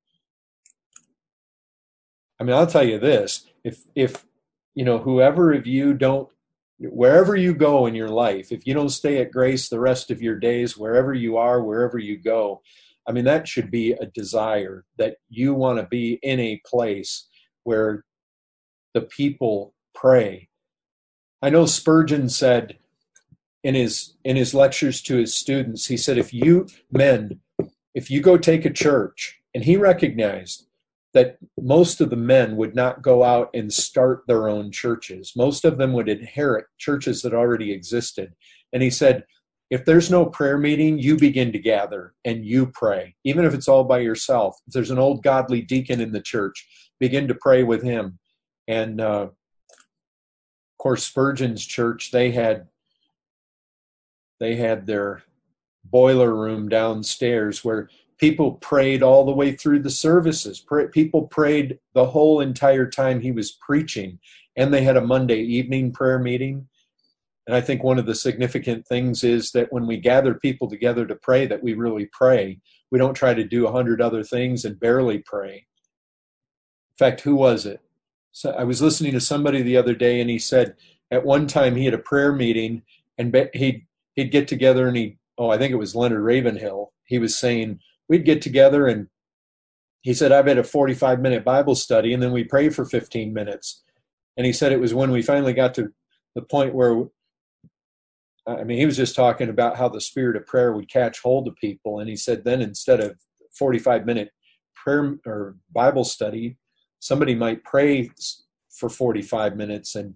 I mean, I'll tell you this, if whoever of you don't, wherever you go in your life, if you don't stay at Grace the rest of your days, wherever you are, wherever you go, I mean, that should be a desire that you want to be in a place where the people pray. I know Spurgeon said in his lectures to his students, he said, if you men if you go take a church, and he recognized that most of the men would not go out and start their own churches. Most of them would inherit churches that already existed. And he said, if there's no prayer meeting, you begin to gather and you pray, even if it's all by yourself. If there's an old godly deacon in the church, begin to pray with him. And of course, Spurgeon's church, they had their boiler room downstairs where people prayed all the way through the services. People prayed the whole entire time he was preaching. And they had a Monday evening prayer meeting. And I think one of the significant things is that when we gather people together to pray, that we really pray. We don't try to do 100 other things and barely pray. In fact, who was it? So I was listening to somebody the other day, and he said at one time he had a prayer meeting, and he'd get together, and I think it was Leonard Ravenhill. He was saying, we'd get together, and he said, I've had a 45-minute Bible study, and then we pray for 15 minutes. And he said it was when we finally got to the point where, he was just talking about how the spirit of prayer would catch hold of people. And he said then instead of 45-minute prayer or Bible study, somebody might pray for 45 minutes. And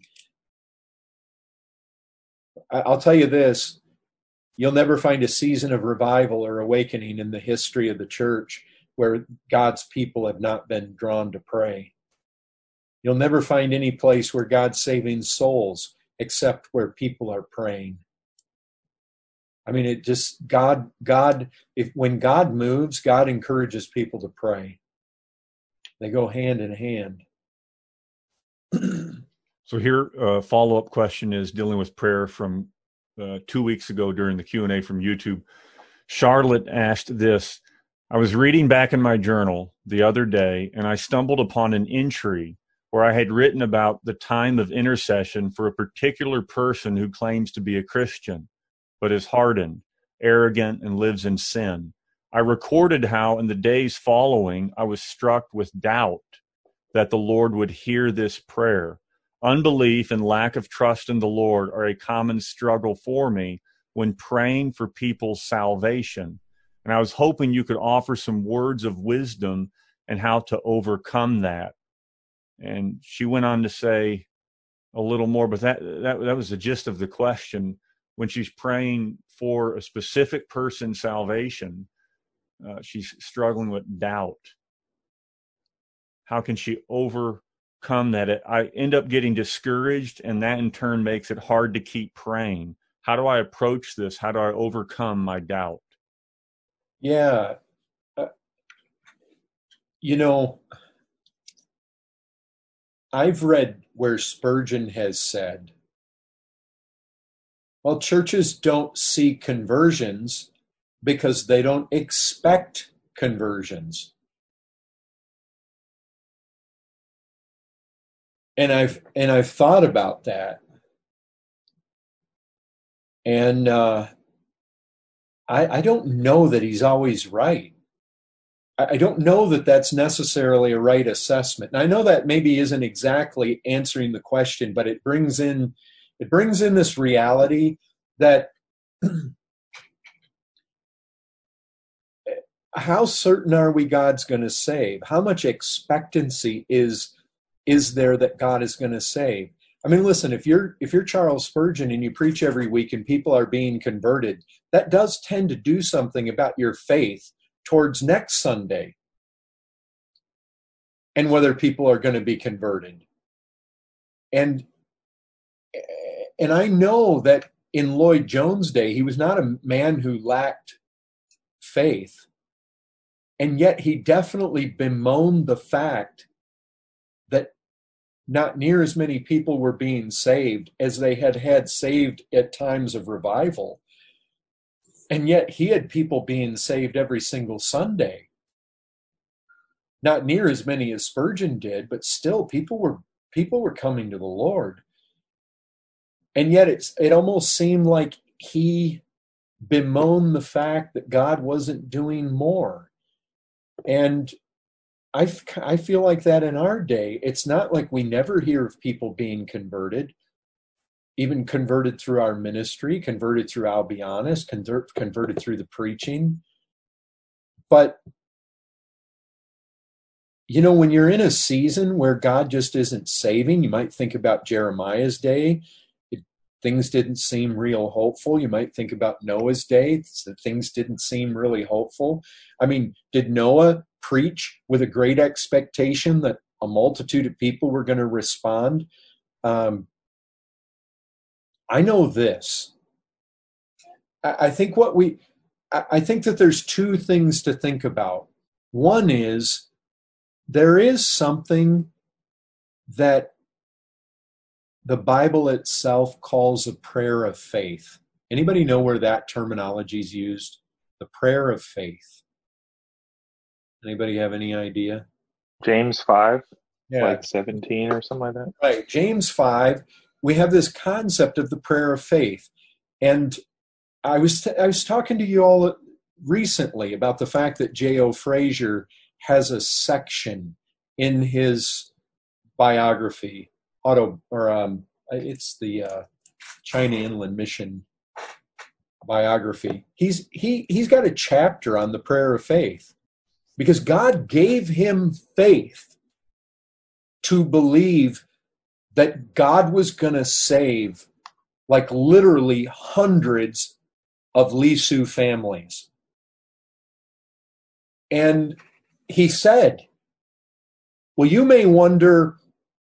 I'll tell you this, you'll never find a season of revival or awakening in the history of the church where God's people have not been drawn to pray. You'll never find any place where God's saving souls except where people are praying. It just, when God moves, God encourages people to pray. They go hand in hand. So here, a follow-up question is dealing with prayer from 2 weeks ago during the Q&A from YouTube. Charlotte asked this: I was reading back in my journal the other day, and I stumbled upon an entry where I had written about the time of intercession for a particular person who claims to be a Christian, but is hardened, arrogant, and lives in sin. I recorded how in the days following, I was struck with doubt that the Lord would hear this prayer. Unbelief and lack of trust in the Lord are a common struggle for me when praying for people's salvation. And I was hoping you could offer some words of wisdom and how to overcome that. And she went on to say a little more, but that was the gist of the question. When she's praying for a specific person's salvation, she's struggling with doubt. How can she overcome that? I end up getting discouraged, and that in turn makes it hard to keep praying. How do I approach this? How do I overcome my doubt? Yeah. I've read where Spurgeon has said, well, churches don't see conversions because they don't expect conversions. And I've thought about that. And I don't know that he's always right. I don't know that that's necessarily a right assessment. And I know that maybe isn't exactly answering the question, but it brings in this reality that how certain are we God's going to save? How much expectancy is there that God is going to save? Listen, if you're Charles Spurgeon and you preach every week and people are being converted, that does tend to do something about your faith towards next Sunday and whether people are going to be converted. And I know that in Lloyd Jones' day, he was not a man who lacked faith. And yet he definitely bemoaned the fact that not near as many people were being saved as they had saved at times of revival. And yet he had people being saved every single Sunday. Not near as many as Spurgeon did, but still people were coming to the Lord. And yet it almost seemed like he bemoaned the fact that God wasn't doing more. And I feel like that in our day. It's not like we never hear of people being converted, even converted through our ministry, converted through I'll Be Honest, converted through the preaching. But, you know, when you're in a season where God just isn't saving, you might think about Jeremiah's day. Things didn't seem real hopeful. You might think about Noah's day. That things didn't seem really hopeful. I mean, did Noah preach with a great expectation that a multitude of people were going to respond? I know this. I think that there's two things to think about. One is there is something that the Bible itself calls a prayer of faith. Anybody know where that terminology is used? The prayer of faith. Anybody have any idea? James 5, Yeah. like 17 or something like that. Right. James 5, we have this concept of the prayer of faith. And I was talking to you all recently about the fact that J.O. Frazier has a section in his biography, it's the China Inland Mission biography. He's got a chapter on the prayer of faith because God gave him faith to believe that God was going to save like literally hundreds of Lisu families. And he said, well, you may wonder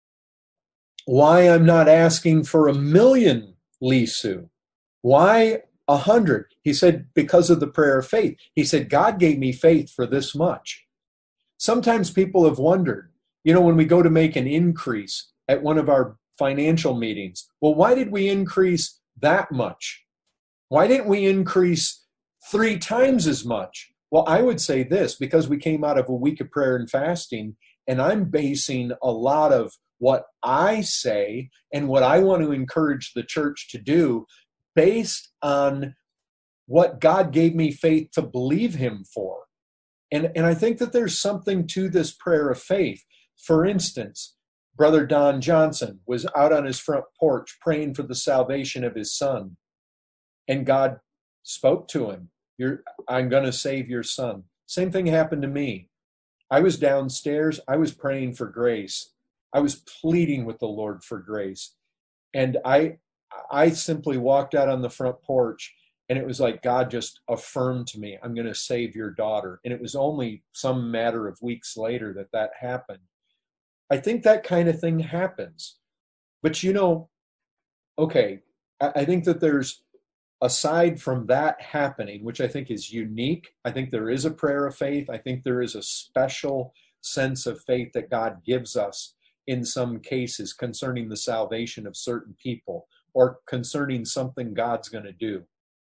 why I'm not asking for 1 million Lisu. Why 100? He said, because of the prayer of faith. He said, God gave me faith for this much. Sometimes people have wondered, you know, when we go to make an increase at one of our financial meetings, well, why did we increase that much? Why didn't we increase 3 times as much? Well, I would say this, because we came out of a week of prayer and fasting, and I'm basing a lot of what I say and what I want to encourage the church to do based on what God gave me faith to believe him for. And I think that there's something to this prayer of faith. For instance, Brother Don Johnson was out on his front porch praying for the salvation of his son. And God spoke to him. I'm going to save your son. Same thing happened to me. I was downstairs. I was praying for grace. I was pleading with the Lord for grace. And I simply walked out on the front porch, and it was like God just affirmed to me, I'm going to save your daughter. And it was only some matter of weeks later that happened. I think that kind of thing happens. But, you know, okay, I think that there's, aside from that happening, which I think is unique, I think there is a prayer of faith. I think there is a special sense of faith that God gives us in some cases concerning the salvation of certain people or concerning something God's going to do.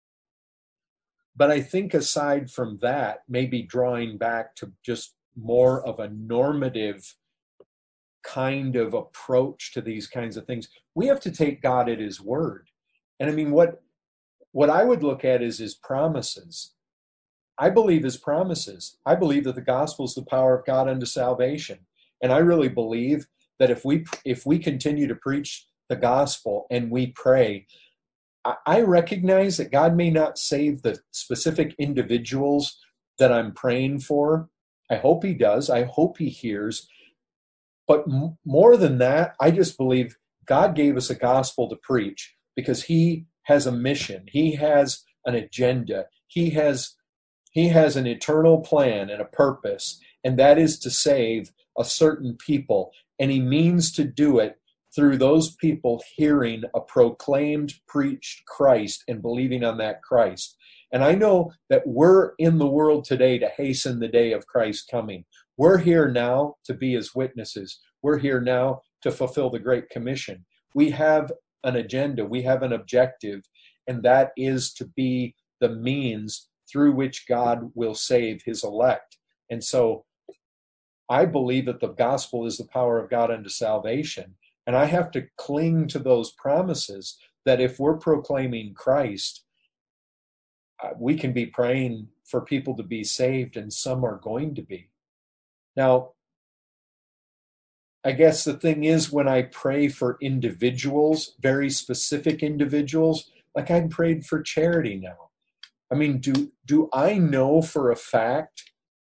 But I think aside from that, maybe drawing back to just more of a normative kind of approach to these kinds of things, we have to take God at his word. And I mean, what I would look at is his promises. I believe his promises. I believe that the gospel is the power of God unto salvation. And I really believe that if we continue to preach the gospel and we pray, I recognize that God may not save the specific individuals that I'm praying for. I hope he does. I hope he hears. But more than that, I just believe God gave us a gospel to preach because he has a mission. He has an agenda. He has an eternal plan and a purpose, and that is to save a certain people. And he means to do it through those people hearing a proclaimed, preached Christ and believing on that Christ. And I know that we're in the world today to hasten the day of Christ's coming. We're here now to be his witnesses. We're here now to fulfill the Great Commission. We have an agenda, we have an objective, and that is to be the means through which God will save his elect. And so I believe that the gospel is the power of God unto salvation. And I have to cling to those promises that if we're proclaiming Christ, we can be praying for people to be saved, and some are going to be. Now, I guess the thing is, when I pray for individuals, very specific individuals, like I prayed for Charity now. I mean, do I know for a fact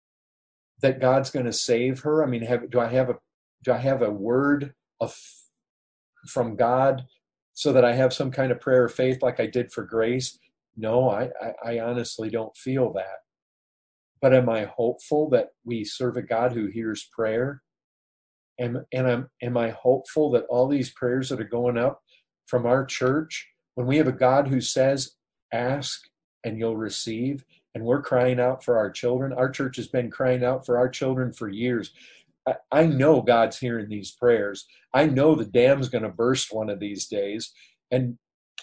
that God's going to save her? I mean, do I have a word from God so that I have some kind of prayer of faith like I did for Grace? No, I honestly don't feel that. But am I hopeful that we serve a God who hears prayer? Am I hopeful that all these prayers that are going up from our church, when we have a God who says, ask and you'll receive, and we're crying out for our children? Our church has been crying out for our children for years. I know God's hearing these prayers. I know the dam's going to burst one of these days. And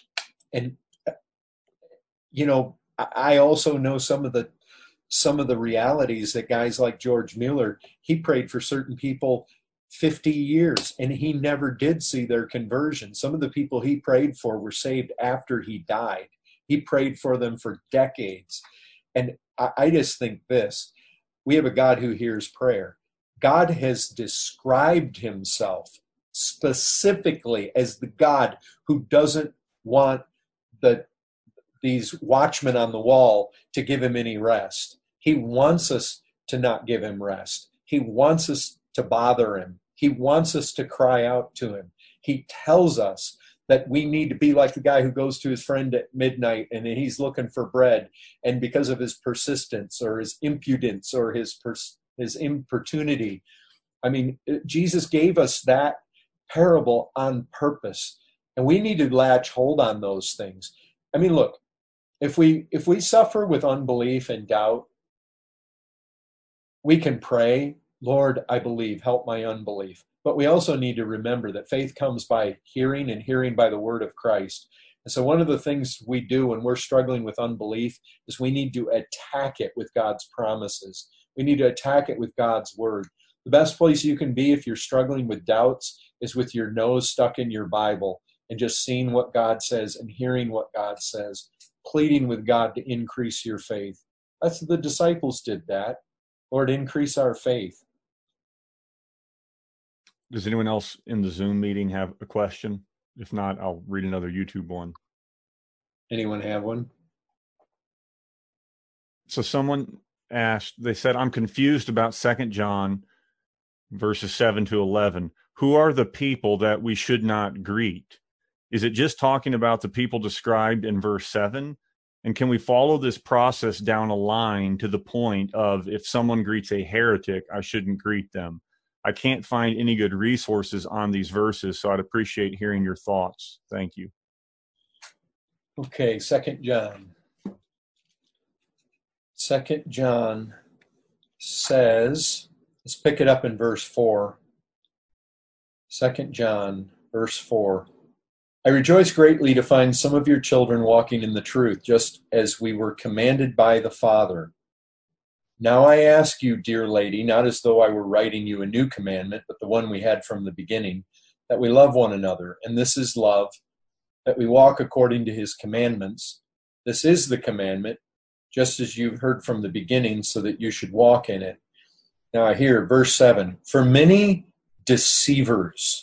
you know, I also know some of the realities that guys like George Mueller, he prayed for certain people 50 years and he never did see their conversion. Some of the people he prayed for were saved after he died. He prayed for them for decades. And I just think this, we have a God who hears prayer. God has described himself specifically as the God who doesn't want these watchmen on the wall to give him any rest. He wants us to not give him rest. He wants us to bother him. He wants us to cry out to him. He tells us that we need to be like the guy who goes to his friend at midnight and he's looking for bread. And because of his persistence or his impudence or his importunity, I mean, Jesus gave us that parable on purpose. And we need to latch hold on those things. I mean, look, if we suffer with unbelief and doubt, we can pray, Lord, I believe, help my unbelief. But we also need to remember that faith comes by hearing and hearing by the word of Christ. And so one of the things we do when we're struggling with unbelief is we need to attack it with God's promises. We need to attack it with God's word. The best place you can be if you're struggling with doubts is with your nose stuck in your Bible and just seeing what God says and hearing what God says, pleading with God to increase your faith. That's the disciples did that. Lord, increase our faith. Does anyone else in the Zoom meeting have a question? If not, I'll read another YouTube one. Anyone have one? So someone asked, they said, I'm confused about 2 John verses 7 to 11. Who are the people that we should not greet? Is it just talking about the people described in verse 7? And can we follow this process down a line to the point of if someone greets a heretic, I shouldn't greet them? I can't find any good resources on these verses, so I'd appreciate hearing your thoughts. Thank you. Okay, 2 John. 2 John says, let's pick it up in verse 4. 2 John, verse 4. I rejoice greatly to find some of your children walking in the truth, just as we were commanded by the Father. Now I ask you, dear lady, not as though I were writing you a new commandment, but the one we had from the beginning, that we love one another. And this is love, that we walk according to his commandments. This is the commandment, just as you've heard from the beginning, so that you should walk in it. Now here, verse 7, for many deceivers.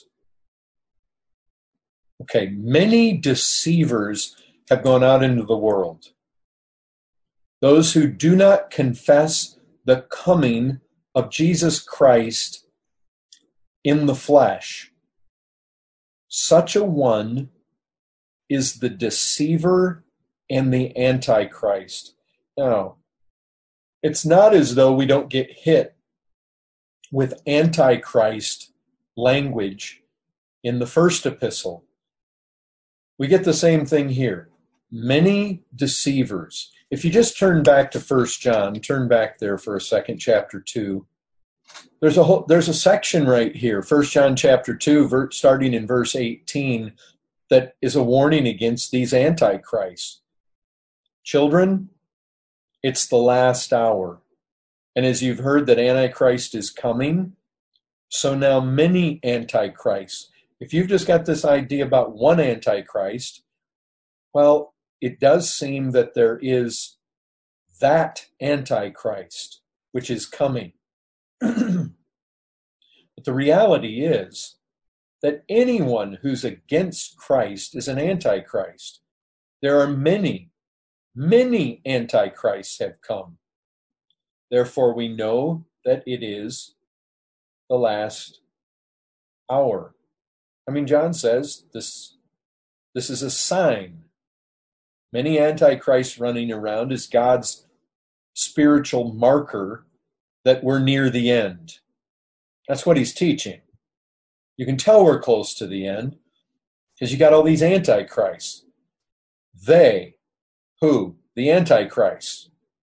Okay, many deceivers have gone out into the world. Those who do not confess the coming of Jesus Christ in the flesh. Such a one is the deceiver and the antichrist. Now, it's not as though we don't get hit with antichrist language in the first epistle. We get the same thing here. Many deceivers. If you just turn back to 1 John, turn back there for a second, chapter 2. There's a section right here, 1 John chapter 2, starting in verse 18, that is a warning against these antichrists. Children, it's the last hour. And as you've heard that Antichrist is coming, so now many antichrists. If you've just got this idea about one Antichrist, well, it does seem that there is that Antichrist, which is coming. But the reality is that anyone who's against Christ is an Antichrist. There are many, many Antichrists have come. Therefore, we know that it is the last hour. I mean, John says this is a sign. Many antichrists running around is God's spiritual marker that we're near the end. That's what he's teaching. You can tell we're close to the end because you got all these antichrists. They, who? The antichrists.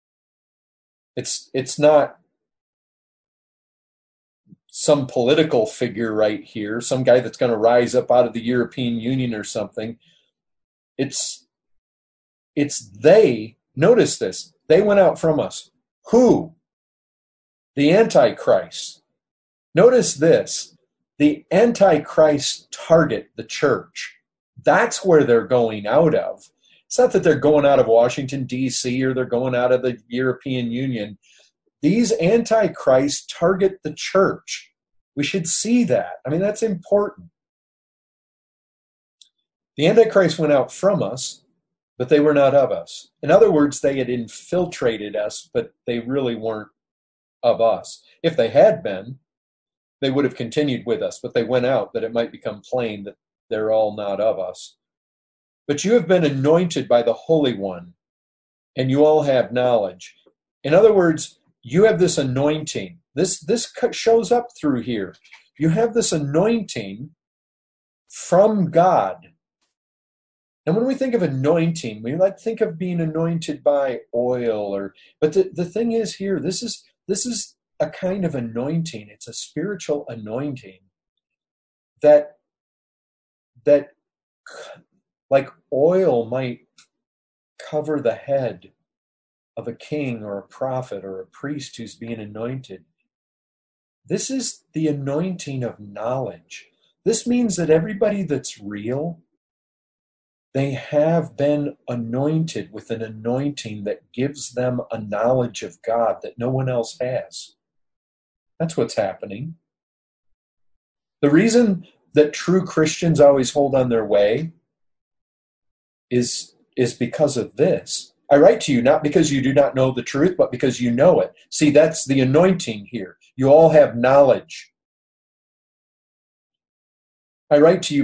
It's not some political figure right here, some guy that's going to rise up out of the European Union or something. It's they. Notice this. They went out from us. Who? The Antichrist. Notice this. The Antichrist target the church. That's where they're going out of. It's not that they're going out of Washington, D.C., or they're going out of the European Union. These Antichrists target the church. We should see that. I mean, that's important. The Antichrist went out from us, but they were not of us. In other words, they had infiltrated us, but they really weren't of us. If they had been, they would have continued with us, but they went out that it might become plain that they're all not of us. But you have been anointed by the Holy One, and you all have knowledge. In other words, you have this anointing. This shows up through here. You have this anointing from God. And when we think of anointing, we like think of being anointed by oil, but the thing is here, this is a kind of anointing. It's a spiritual anointing that like oil might cover the head of a king or a prophet or a priest who's being anointed. This is the anointing of knowledge. This means that everybody that's real, they have been anointed with an anointing that gives them a knowledge of God that no one else has. That's what's happening. The reason that true Christians always hold on their way is because of this. I write to you not because you do not know the truth, but because you know it. See, that's the anointing here. You all have knowledge. I write to you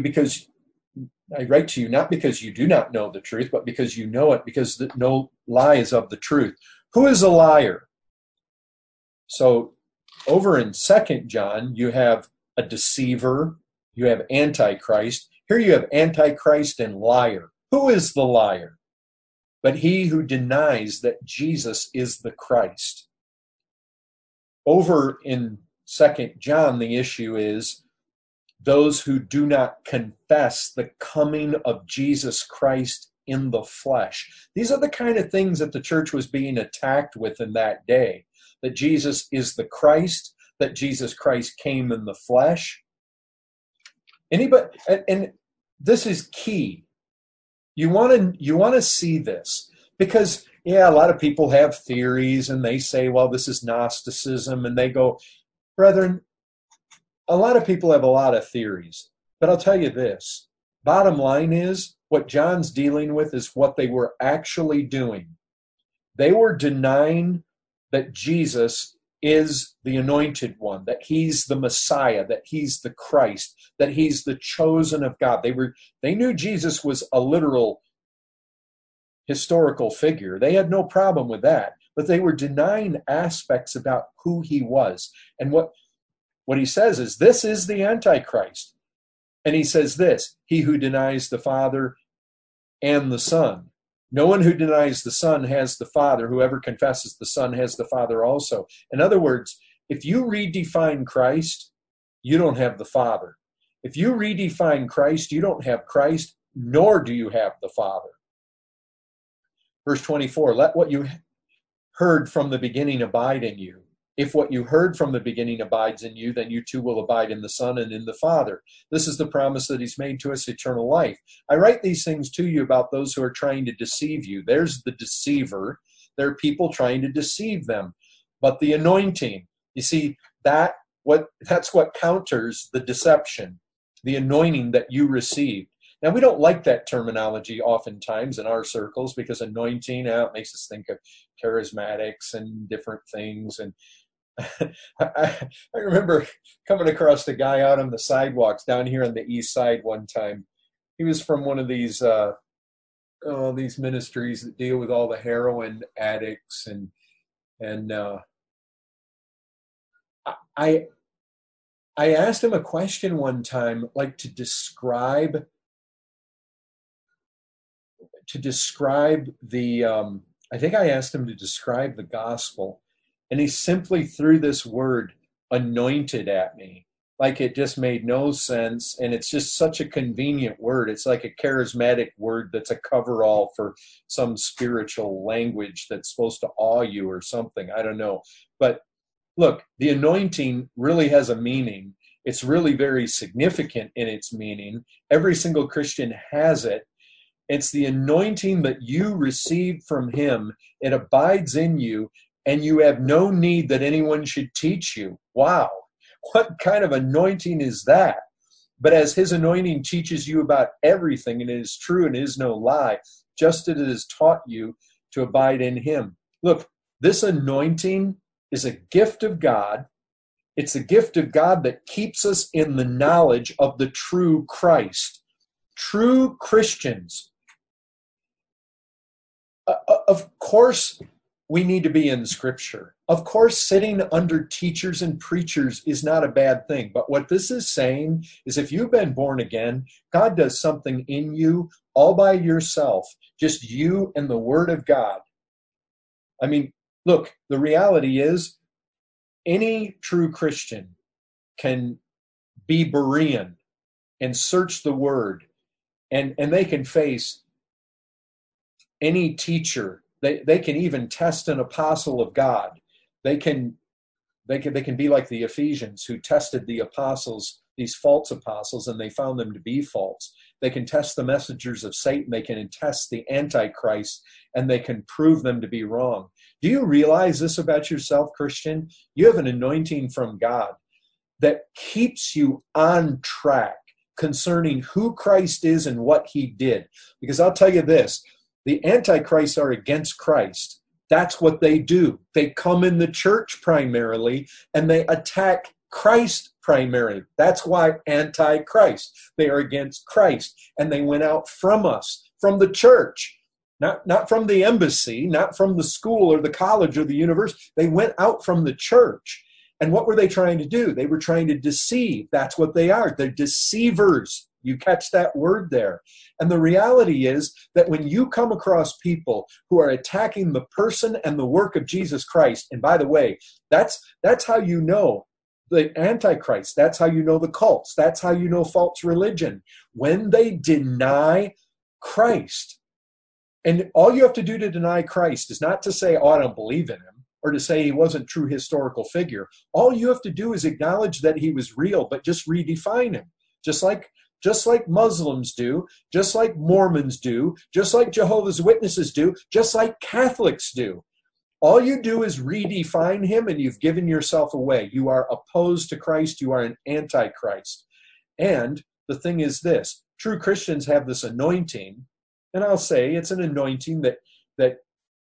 not because you do not know the truth, but because you know it, because no lie is of the truth. Who is a liar? So over in 2 John, you have a deceiver, you have Antichrist. Here you have Antichrist and liar. Who is the liar? But he who denies that Jesus is the Christ. Over in 2 John, the issue is those who do not confess the coming of Jesus Christ in the flesh. These are the kind of things that the church was being attacked with in that day. That Jesus is the Christ, that Jesus Christ came in the flesh. Anybody, and this is key. You want to see this because, yeah, a lot of people have theories and they say, well, this is Gnosticism, and they go, brethren, a lot of people have a lot of theories, but I'll tell you this. Bottom line is, what John's dealing with is what they were actually doing. They were denying that Jesus is the anointed one, that he's the Messiah, that he's the Christ, that he's the chosen of God. They knew Jesus was a literal historical figure. They had no problem with that, but they were denying aspects about who he was. And what he says is, this is the Antichrist. And he says this, he who denies the Father and the Son. No one who denies the Son has the Father. Whoever confesses the Son has the Father also. In other words, if you redefine Christ, you don't have the Father. If you redefine Christ, you don't have Christ, nor do you have the Father. Verse 24, let what you heard from the beginning abide in you. If what you heard from the beginning abides in you, then you too will abide in the Son and in the Father. This is the promise that he's made to us, eternal life. I write these things to you about those who are trying to deceive you. There's the deceiver. There are people trying to deceive them. But the anointing, you see, that's what counters the deception, the anointing that you received. Now, we don't like that terminology oftentimes in our circles because anointing, it makes us think of charismatics and different things. I remember coming across a guy out on the sidewalks down here on the east side one time. He was from one of these ministries that deal with all the heroin addicts, and I asked him a question one time, like to describe the I think I asked him to describe the gospel, and he simply threw this word anointed at me, like it just made no sense, and it's just such a convenient word. It's like a charismatic word that's a coverall for some spiritual language that's supposed to awe you or something. I don't know. But look, the anointing really has a meaning. It's really very significant in its meaning. Every single Christian has it. It's the anointing that you receive from him. It abides in you, and you have no need that anyone should teach you. Wow. What kind of anointing is that? But as his anointing teaches you about everything, and it is true and is no lie, just as it has taught you to abide in him. Look, this anointing is a gift of God. It's a gift of God that keeps us in the knowledge of the true Christ. True Christians. Of course, we need to be in Scripture. Of course, sitting under teachers and preachers is not a bad thing. But what this is saying is if you've been born again, God does something in you all by yourself, just you and the Word of God. I mean, look, the reality is any true Christian can be Berean and search the Word, and they can face any teacher. They can even test an apostle of God. They can be like the Ephesians who tested the apostles, these false apostles, and they found them to be false. They can test the messengers of Satan. They can test the Antichrist, and they can prove them to be wrong. Do you realize this about yourself, Christian? You have an anointing from God that keeps you on track concerning who Christ is and what he did. Because I'll tell you this, the Antichrists are against Christ. That's what they do. They come in the church primarily, and they attack Christ primarily. That's why Antichrist. They are against Christ, and they went out from us, from the church, not from the embassy, not from the school or the college or the university. They went out from the church. And what were they trying to do? They were trying to deceive. That's what they are. They're deceivers. You catch that word there. And the reality is that when you come across people who are attacking the person and the work of Jesus Christ, and by the way, that's how you know the Antichrist. That's how you know the cults. That's how you know false religion. When they deny Christ. And all you have to do to deny Christ is not to say, oh, I don't believe in him, or to say he wasn't a true historical figure. All you have to do is acknowledge that he was real, but just redefine him. Just like Muslims do, just like Mormons do, just like Jehovah's Witnesses do, just like Catholics do. All you do is redefine him, and you've given yourself away. You are opposed to Christ. You are an antichrist. And the thing is this, true Christians have this anointing, and I'll say it's an anointing that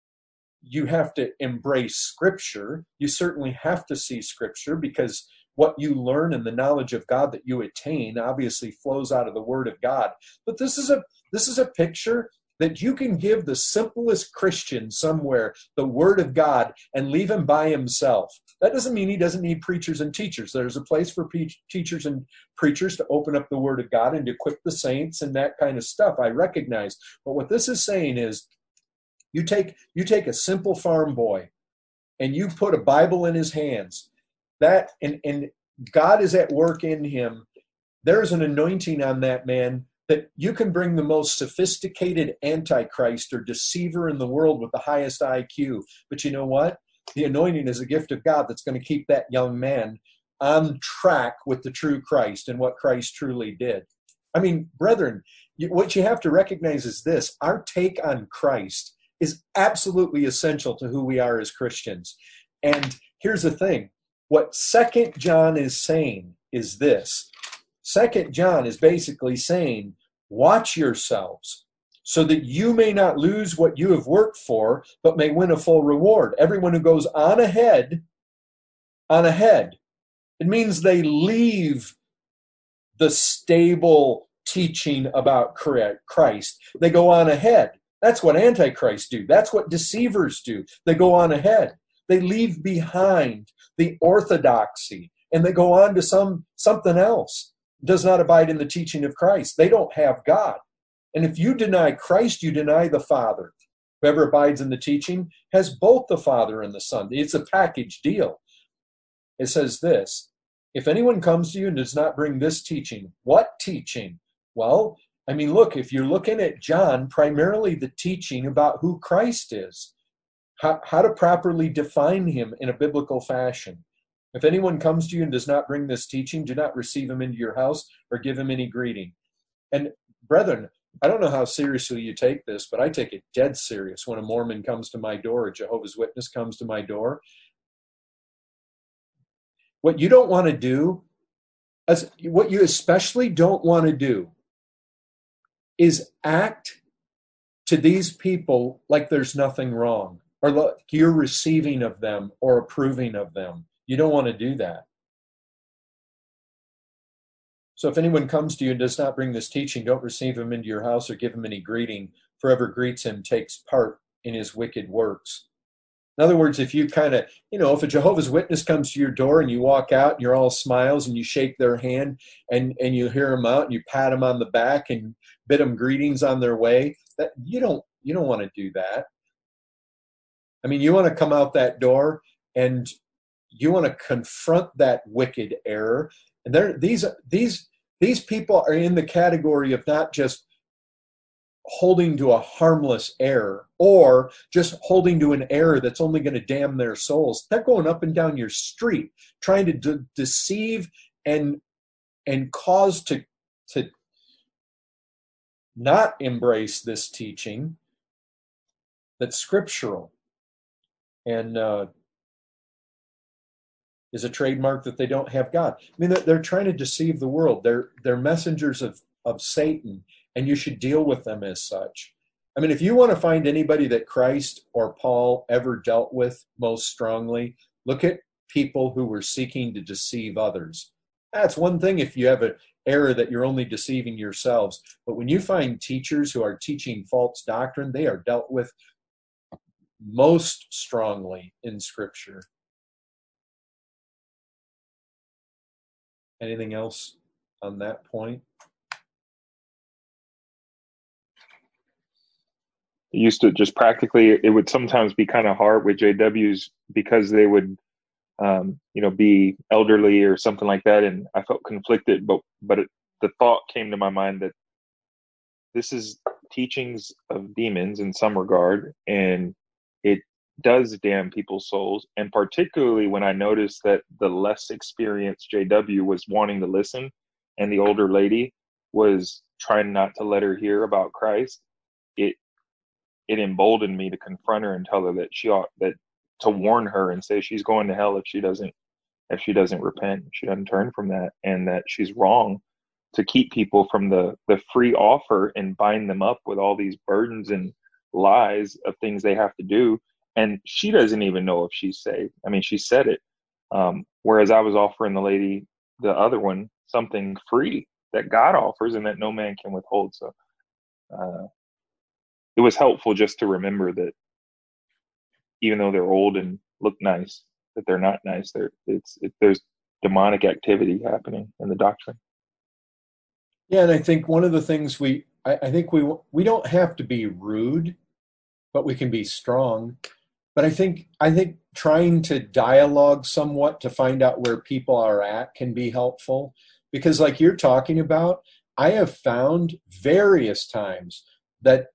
you have to embrace Scripture. You certainly have to see Scripture, because what you learn and the knowledge of God that you attain obviously flows out of the Word of God. But this is a picture that you can give the simplest Christian somewhere the Word of God and leave him by himself. That doesn't mean he doesn't need preachers and teachers. There's a place for teachers and preachers to open up the Word of God and to equip the saints and that kind of stuff. I recognize. But what this is saying is, you take a simple farm boy and you put a Bible in his hands. That and God is at work in him. There's an anointing on that man that you can bring the most sophisticated antichrist or deceiver in the world with the highest IQ. But you know what? The anointing is a gift of God that's going to keep that young man on track with the true Christ and what Christ truly did. I mean, brethren, what you have to recognize is this. Our take on Christ is absolutely essential to who we are as Christians. And here's the thing. What 2 John is saying is this. 2 John is basically saying, watch yourselves so that you may not lose what you have worked for, but may win a full reward. Everyone who goes on ahead on ahead. It means they leave the stable teaching about Christ. They go on ahead. That's what antichrists do. That's what deceivers do. They go on ahead. They leave behind the orthodoxy and they go on to something else. It does not abide in the teaching of Christ. They don't have God. And if you deny Christ, you deny the Father. Whoever abides in the teaching has both the Father and the Son. It's a package deal. It says this, if anyone comes to you and does not bring this teaching, what teaching? Well, I mean, look, if you're looking at John, primarily the teaching about who Christ is, how to properly define him in a biblical fashion. If anyone comes to you and does not bring this teaching, do not receive him into your house or give him any greeting. And brethren, I don't know how seriously you take this, but I take it dead serious when a Mormon comes to my door or a Jehovah's Witness comes to my door. What you don't want to do, what you especially don't want to do, is act to these people like there's nothing wrong, or like you're receiving of them or approving of them. You don't want to do that. So if anyone comes to you and does not bring this teaching, don't receive him into your house or give him any greeting, for whoever greets him takes part in his wicked works. In other words, if you kind of, if a Jehovah's Witness comes to your door and you walk out and you're all smiles and you shake their hand and you hear them out and you pat them on the back and bid them greetings on their way, that you don't want to do that. I mean, you want to come out that door and you want to confront that wicked error. And these people are in the category of not just holding to a harmless error or just holding to an error that's only going to damn their souls. They're going up and down your street trying to deceive and cause to not embrace this teaching that's scriptural and is a trademark that they don't have God. I mean, they're trying to deceive the world. They're messengers of Satan, and you should deal with them as such. I mean, if you want to find anybody that Christ or Paul ever dealt with most strongly, look at people who were seeking to deceive others. That's one thing if you have an error that you're only deceiving yourselves. But when you find teachers who are teaching false doctrine, they are dealt with most strongly in Scripture. Anything else on that point? It used to just practically, it would sometimes be kind of hard with JWs because they would, be elderly or something like that. And I felt conflicted, but the thought came to my mind that this is teachings of demons in some regard, and it does damn people's souls. And particularly when I noticed that the less experienced JW was wanting to listen and the older lady was trying not to let her hear about Christ, it emboldened me to confront her and tell her that to warn her and say she's going to hell if she doesn't repent, if she doesn't turn from that, and that she's wrong to keep people from the free offer and bind them up with all these burdens and lies of things they have to do. And she doesn't even know if she's saved. I mean, she said it. Whereas I was offering the lady, the other one, something free that God offers and that no man can withhold. So it was helpful just to remember that even though they're old and look nice, that they're not nice. There's demonic activity happening in the doctrine. Yeah, and I think one of the things we don't have to be rude, but we can be strong. But I think trying to dialogue somewhat to find out where people are at can be helpful, because like you're talking about, I have found various times that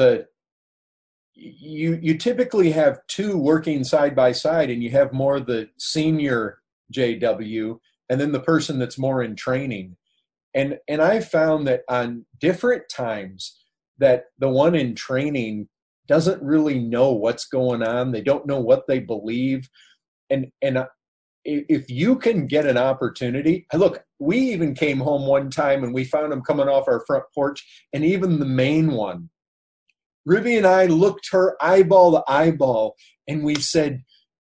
you typically have two working side by side, and you have more the senior JW and then the person that's more in training. And I found that on different times that the one in training doesn't really know what's going on. They don't know what they believe. And if you can get an opportunity, look, we even came home one time and we found them coming off our front porch, and even the main one, Ruby and I looked her eyeball to eyeball, and we said,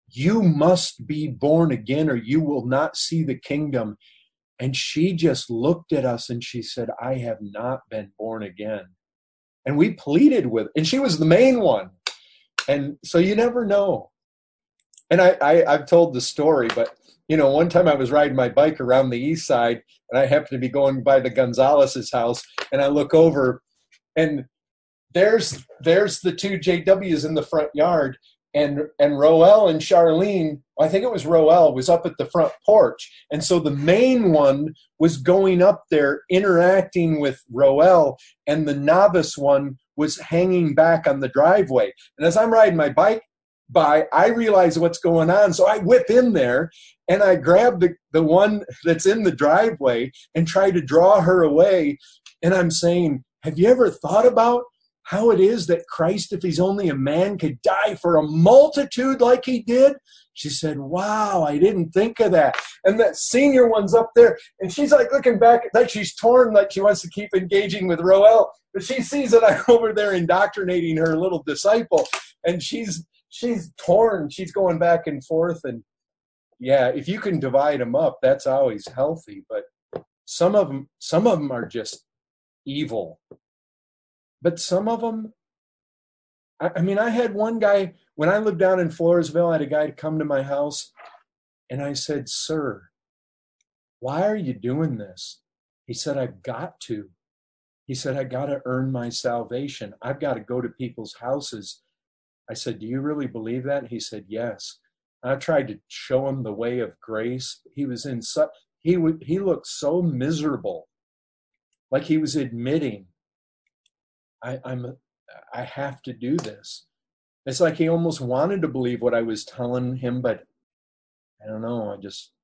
you must be born again or you will not see the kingdom. And she just looked at us and she said, I have not been born again. And we pleaded with, and she was the main one. And so you never know. And I've told the story, but one time I was riding my bike around the east side and I happened to be going by the Gonzalez's house and I look over and there's the two JWs in the front yard and Roel and Charlene, I think it was Roel, was up at the front porch. And so the main one was going up there interacting with Roel and the novice one was hanging back on the driveway. And as I'm riding my bike by, I realize what's going on. So I whip in there and I grab the one that's in the driveway and try to draw her away. And I'm saying, have you ever thought about how it is that Christ, if he's only a man, could die for a multitude like he did? She said, wow, I didn't think of that. And that senior one's up there, and she's like looking back, like she's torn, like she wants to keep engaging with Roel. But she sees that I'm over there indoctrinating her little disciple, and she's torn. She's going back and forth. And yeah, if you can divide them up, that's always healthy. But some of them are just evil. But some of them, I mean, I had one guy, when I lived down in Floresville, I had a guy come to my house, and I said, sir, why are you doing this? He said, I've got to. He said, I got to earn my salvation. I've got to go to people's houses. I said, do you really believe that? He said, yes. I tried to show him the way of grace. He was in such, he looked so miserable, like he was admitting, I have to do this. It's like he almost wanted to believe what I was telling him, but I don't know.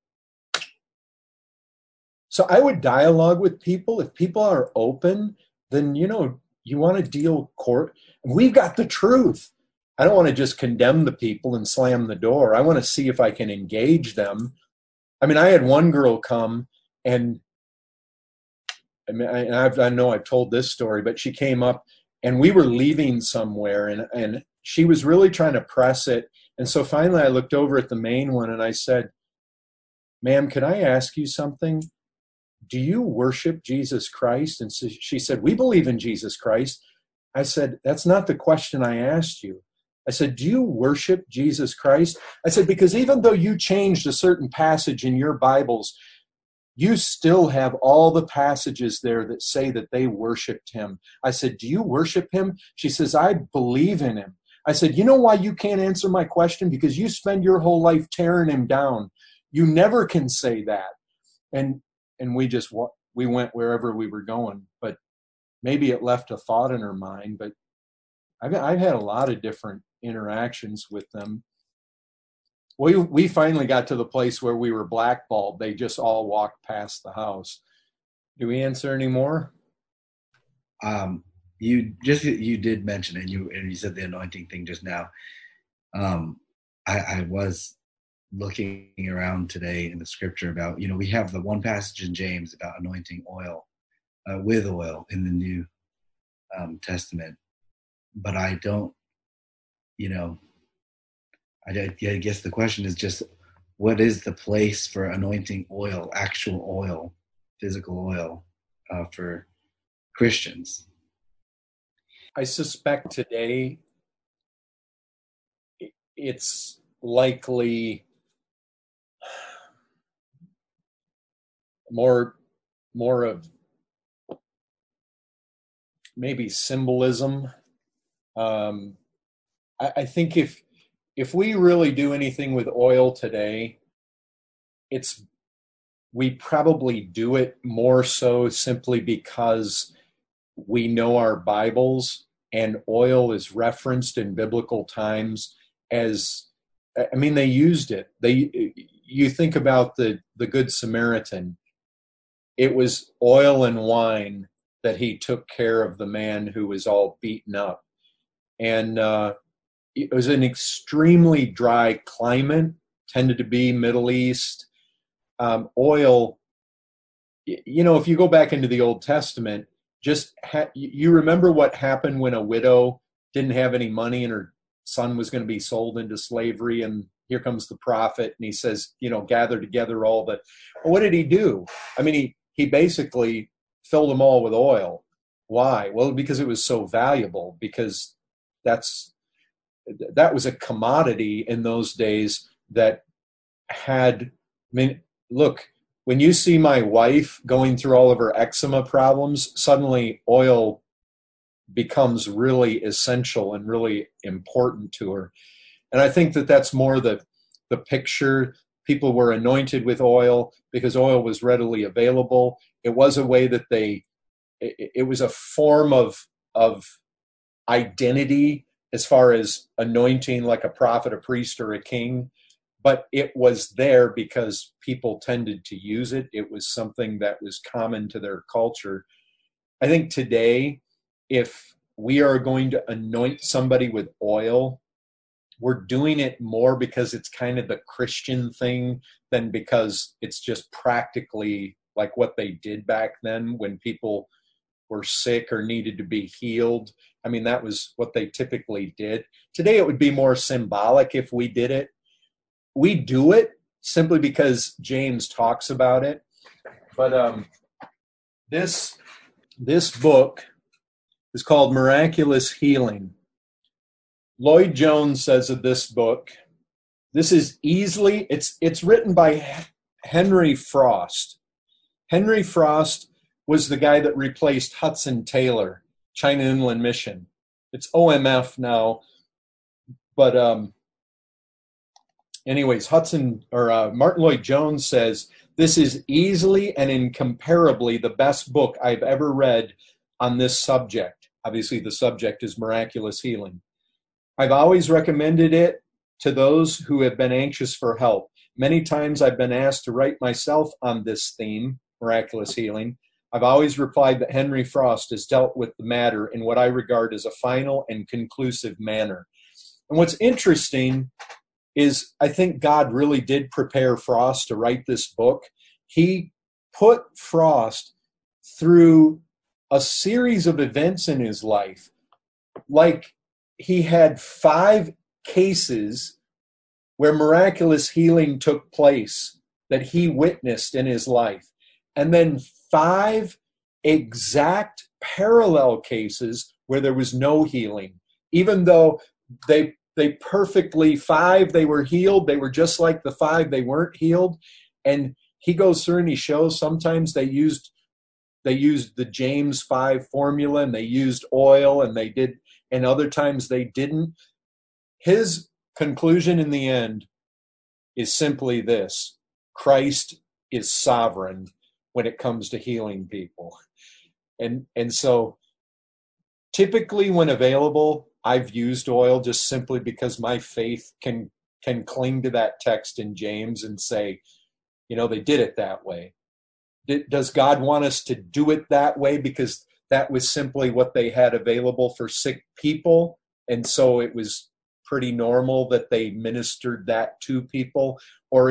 So I would dialogue with people. If people are open, then, you want to deal court. We've got the truth. I don't want to just condemn the people and slam the door. I want to see if I can engage them. I mean, I had one girl come and I know I've told this story, but she came up and we were leaving somewhere and she was really trying to press it. And so finally I looked over at the main one and I said, ma'am, can I ask you something? Do you worship Jesus Christ? And so she said, we believe in Jesus Christ. I said, that's not the question I asked you. I said, do you worship Jesus Christ? I said, because even though you changed a certain passage in your Bibles, you still have all the passages there that say that they worshiped him. I said, do you worship him? She says, I believe in him. I said, you know why you can't answer my question? Because you spend your whole life tearing him down. You never can say that. And we went wherever we were going. But maybe it left a thought in her mind. But I've had a lot of different interactions with them. We finally got to the place where we were blackballed. They just all walked past the house. Do we answer any more? You did mention it, and you said the anointing thing just now. I was looking around today in the scripture about, we have the one passage in James about anointing oil with oil in the New Testament, but I don't, I guess the question is just, what is the place for anointing oil, actual oil, physical oil, for Christians? I suspect today it's likely more of maybe symbolism. I think if we really do anything with oil today, we probably do it more so simply because we know our Bibles, and oil is referenced in biblical times as, they used it. You think about the Good Samaritan. It was oil and wine that he took care of the man who was all beaten up. And it was an extremely dry climate, tended to be Middle East. Oil, if you go back into the Old Testament, you remember what happened when a widow didn't have any money and her son was going to be sold into slavery, and here comes the prophet, and he says, gather together all the. Well, what did he do? I mean, he basically filled them all with oil. Why? Well, because it was so valuable. Because that was a commodity in those days that had. I mean, look. When you see my wife going through all of her eczema problems, suddenly oil becomes really essential and really important to her. And I think that that's more the picture. People were anointed with oil because oil was readily available. It was a way that it was a form of identity as far as anointing, like a prophet, a priest, or a king. But it was there because people tended to use it. It was something that was common to their culture. I think today, if we are going to anoint somebody with oil, we're doing it more because it's kind of the Christian thing than because it's just practically like what they did back then when people were sick or needed to be healed. I mean, that was what they typically did. Today, it would be more symbolic if we did it. We do it simply because James talks about it. But this book is called Miraculous Healing. Lloyd Jones says of this book, this is easily, it's written by Henry Frost. Henry Frost was the guy that replaced Hudson Taylor, China Inland Mission. It's OMF now, but anyways, Martin Lloyd Jones says, this is easily and incomparably the best book I've ever read on this subject. Obviously, the subject is miraculous healing. I've always recommended it to those who have been anxious for help. Many times I've been asked to write myself on this theme, miraculous healing. I've always replied that Henry Frost has dealt with the matter in what I regard as a final and conclusive manner. And what's interesting is I think God really did prepare Frost to write this book. He put Frost through a series of events in his life. Like he had 5 cases where miraculous healing took place that he witnessed in his life. And then 5 exact parallel cases where there was no healing. Even though they perfectly, 5, they were healed. They were just like the 5, they weren't healed. And he goes through and he shows sometimes they used the James 5 formula and they used oil and other times they didn't. His conclusion in the end is simply this: Christ is sovereign when it comes to healing people. And so typically when available, I've used oil just simply because my faith can cling to that text in James and say, they did it that way. Does God want us to do it that way because that was simply what they had available for sick people? And so it was pretty normal that they ministered that to people? Or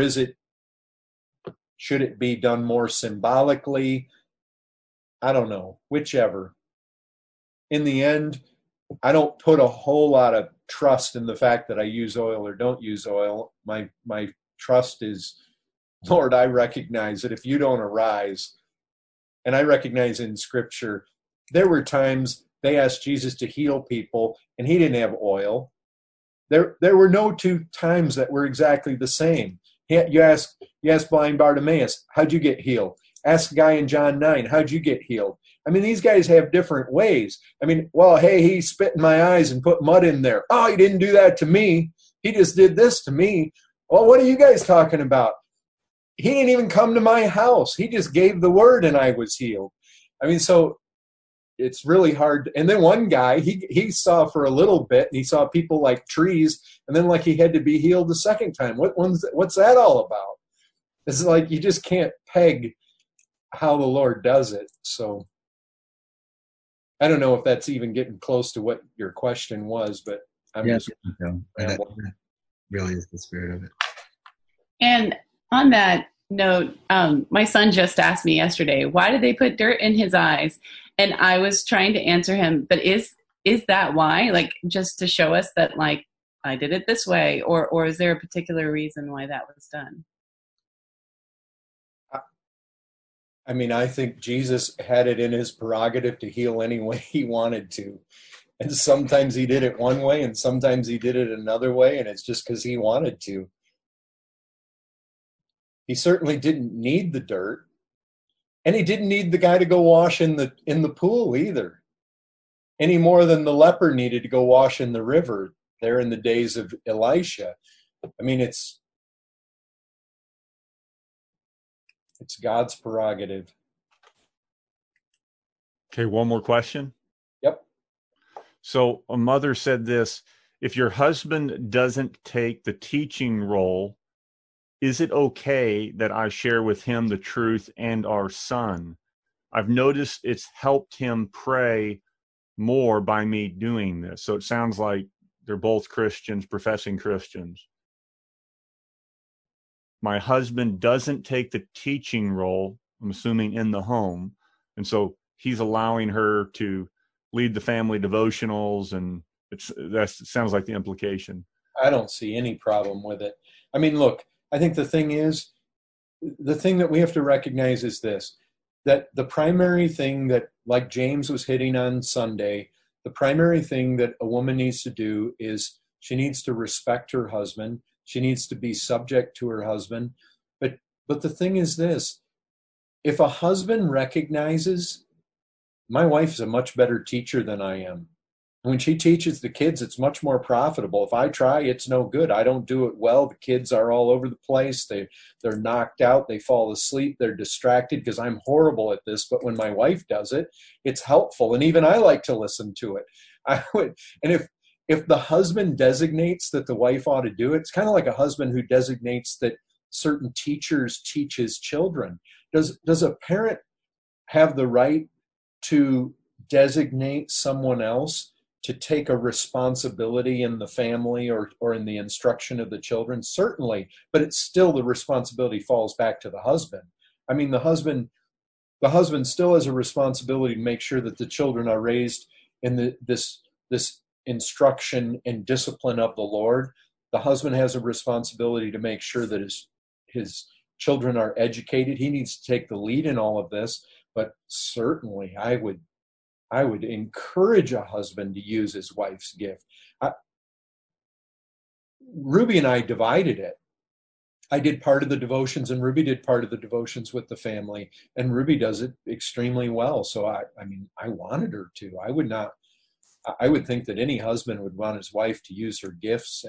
should it be done more symbolically? I don't know, whichever. In the end, I don't put a whole lot of trust in the fact that I use oil or don't use oil. My trust is, Lord, I recognize that if you don't arise, and I recognize in Scripture, there were times they asked Jesus to heal people, and he didn't have oil. There were no 2 times that were exactly the same. You ask blind Bartimaeus, how'd you get healed? Ask a guy in John 9, how'd you get healed? I mean, these guys have different ways. I mean, well, hey, he spit in my eyes and put mud in there. Oh, he didn't do that to me. He just did this to me. Well, what are you guys talking about? He didn't even come to my house. He just gave the word and I was healed. I mean, so it's really hard. And then one guy, he saw for a little bit, and he saw people like trees, and then like he had to be healed the second time. What's that all about? It's like you just can't peg how the Lord does it. So I don't know if that's even getting close to what your question was, but that really is the spirit of it. And on that note, my son just asked me yesterday, why did they put dirt in his eyes? And I was trying to answer him, but is that why? Like, just to show us that, like, I did it this way, or is there a particular reason why that was done? I mean, I think Jesus had it in his prerogative to heal any way he wanted to. And sometimes he did it one way and sometimes he did it another way, and it's just because he wanted to. He certainly didn't need the dirt, and he didn't need the guy to go wash in the pool either, any more than the leper needed to go wash in the river there in the days of Elisha. I mean, it's God's prerogative. Okay, one more question. Yep. So a mother said this: if your husband doesn't take the teaching role, is it okay that I share with him the truth and our son? I've noticed it's helped him pray more by me doing this. So it sounds like they're both Christians, professing Christians. My husband doesn't take the teaching role, I'm assuming, in the home. And so he's allowing her to lead the family devotionals, and that sounds like the implication. I don't see any problem with it. I mean, look, I think the thing that we have to recognize is this, that the primary thing that, like James was hitting on Sunday, the primary thing that a woman needs to do is she needs to respect her husband. She needs to be subject to her husband. But the thing is this, if a husband recognizes, my wife is a much better teacher than I am. When she teaches the kids, it's much more profitable. If I try, it's no good. I don't do it well. The kids are all over the place. They're knocked out. They fall asleep. They're distracted because I'm horrible at this. But when my wife does it, it's helpful. And even I like to listen to it. And if the husband designates that the wife ought to do it, it's kind of like a husband who designates that certain teachers teach his children. Does a parent have the right to designate someone else to take a responsibility in the family or in the instruction of the children? Certainly, but it's still the responsibility falls back to the husband. I mean, the husband still has a responsibility to make sure that the children are raised in this instruction and discipline of the Lord. The husband has a responsibility to make sure that his children are educated. He needs to take the lead in all of this. But certainly, I would encourage a husband to use his wife's gift. Ruby and I divided it. I did part of the devotions, and Ruby did part of the devotions with the family. And Ruby does it extremely well. So I wanted her to. I would think that any husband would want his wife to use her gifts.